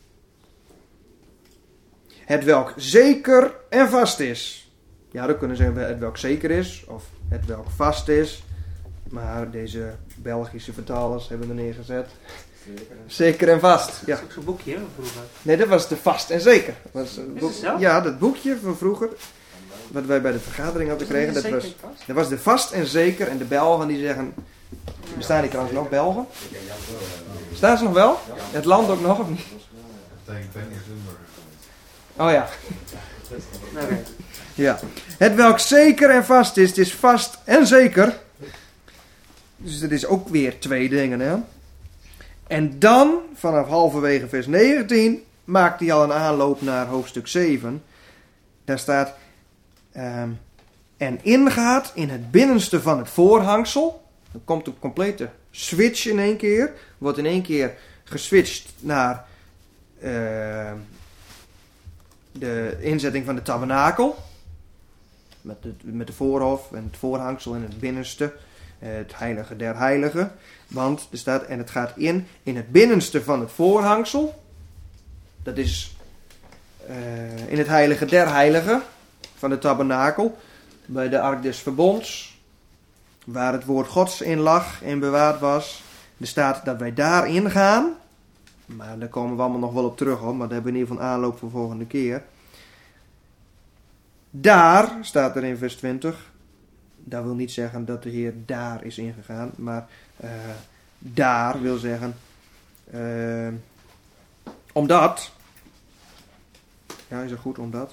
Speaker 1: Het welk zeker en vast is. Ja, dan kunnen we zeggen het welk zeker is, of het welk vast is. Maar deze Belgische vertalers hebben er neergezet. Zeker, zeker en vast. Ja.
Speaker 2: Dat is ook zo'n boekje hè, vroeger.
Speaker 1: Nee, dat was de vast en zeker. Dat was een boek,
Speaker 2: is het zo?
Speaker 1: ja, dat boekje van vroeger. Wat wij bij de vergadering hadden gekregen. Dat was, dat was de vast en zeker. En de Belgen die zeggen. Bestaan die trouwens nog, Belgen? Staan ze nog wel? Het land ook nog of niet? Oh ja.
Speaker 2: Okay.
Speaker 1: Ja. Het welk zeker en vast is. Het is vast en zeker. Dus dat is ook weer twee dingen, hè. En dan, vanaf halverwege vers negentien, maakt hij al een aanloop naar hoofdstuk zeven. Daar staat, um, en ingaat in het binnenste van het voorhangsel. Dan komt een complete switch in één keer. Wordt in één keer geswitcht naar uh, de inzetting van de tabernakel. Met de, met de voorhof en het voorhangsel in het binnenste. Het heilige der heiligen. Want er staat, en het gaat in, in het binnenste van het voorhangsel. Dat is uh, in het heilige der heiligen. van de tabernakel, bij de ark des verbonds, waar het woord Gods in lag en bewaard was. Er staat dat wij daarin gaan, maar daar komen we allemaal nog wel op terug, hoor, maar dat hebben we in ieder geval aanloop voor de volgende keer. Daar, staat er in vers twintig, dat wil niet zeggen dat de Heer daar is ingegaan, maar uh, daar wil zeggen, uh, omdat, ja is het goed, omdat,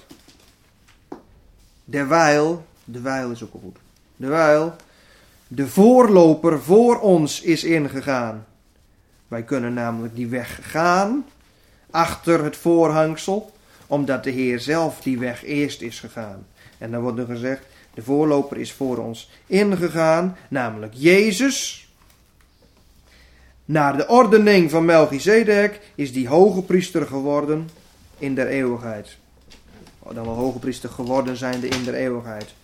Speaker 1: derwijl, derwijl is ook al goed, derwijl de voorloper voor ons is ingegaan. Wij kunnen namelijk die weg gaan, achter het voorhangsel, omdat de Heer zelf die weg eerst is gegaan. En dan wordt er gezegd, de voorloper is voor ons ingegaan, namelijk Jezus. Naar de ordening van Melchizedek is die hoge priester geworden in der eeuwigheid. Dan wel hoge priester geworden zijnde in der eeuwigheid.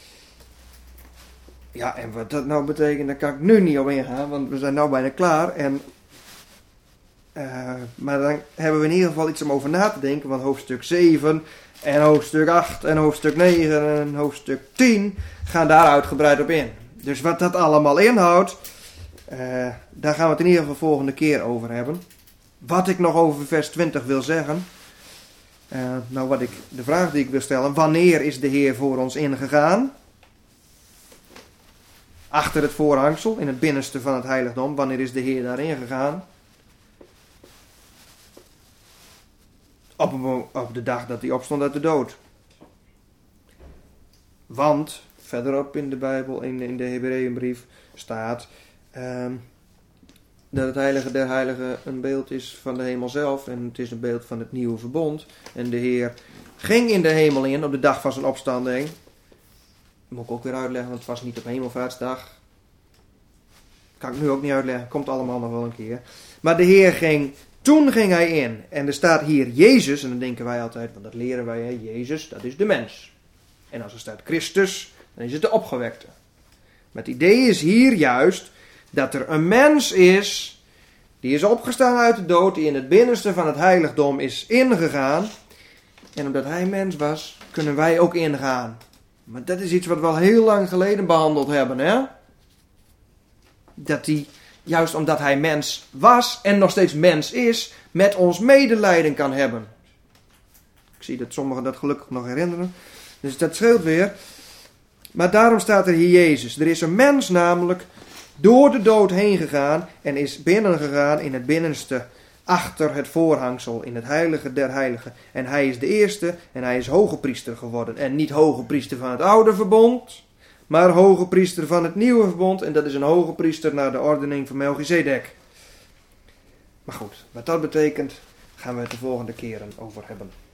Speaker 1: Ja, en wat dat nou betekent, daar kan ik nu niet op ingaan, want we zijn nou bijna klaar. En, uh, maar dan hebben we in ieder geval iets om over na te denken, want hoofdstuk zeven en hoofdstuk acht en hoofdstuk negen en hoofdstuk tien gaan daar uitgebreid op in. Dus wat dat allemaal inhoudt, uh, daar gaan we het in ieder geval volgende keer over hebben. Wat ik nog over vers twintig wil zeggen, uh, nou wat ik, de vraag die ik wil stellen, wanneer is de Heer voor ons ingegaan? Achter het voorhangsel, in het binnenste van het heiligdom. Wanneer is de Heer daarin gegaan? Op, op de dag dat hij opstond uit de dood. Want, verderop in de Bijbel, in, in de Hebreeënbrief, staat um, dat het heilige der heiligen een beeld is van de hemel zelf. En het is een beeld van het nieuwe verbond. En de Heer ging in de hemel in op de dag van zijn opstanding. Dat moet ik ook weer uitleggen, want het was niet op hemelvaartsdag. Kan ik nu ook niet uitleggen, komt allemaal nog wel een keer. Maar de Heer ging, toen ging hij in. En er staat hier Jezus, en dan denken wij altijd, want dat leren wij, hè, Jezus, dat is de mens. En als er staat Christus, dan is het de opgewekte. Maar het idee is hier juist dat er een mens is, die is opgestaan uit de dood, die in het binnenste van het heiligdom is ingegaan. En omdat hij mens was, kunnen wij ook ingaan. Maar dat is iets wat we al heel lang geleden behandeld hebben, hè? Dat hij, juist omdat hij mens was en nog steeds mens is, met ons medelijden kan hebben. Ik zie dat sommigen dat gelukkig nog herinneren. Dus dat scheelt weer. Maar daarom staat er hier Jezus. Er is een mens namelijk door de dood heen gegaan en is binnengegaan in het binnenste, achter het voorhangsel, in het heilige der heiligen. En hij is de eerste en hij is hoge priester geworden. En niet hoge priester van het oude verbond, maar hoge priester van het nieuwe verbond. En dat is een hoge priester naar de ordening van Melchizedek. Maar goed, wat dat betekent, gaan we het de volgende keren over hebben.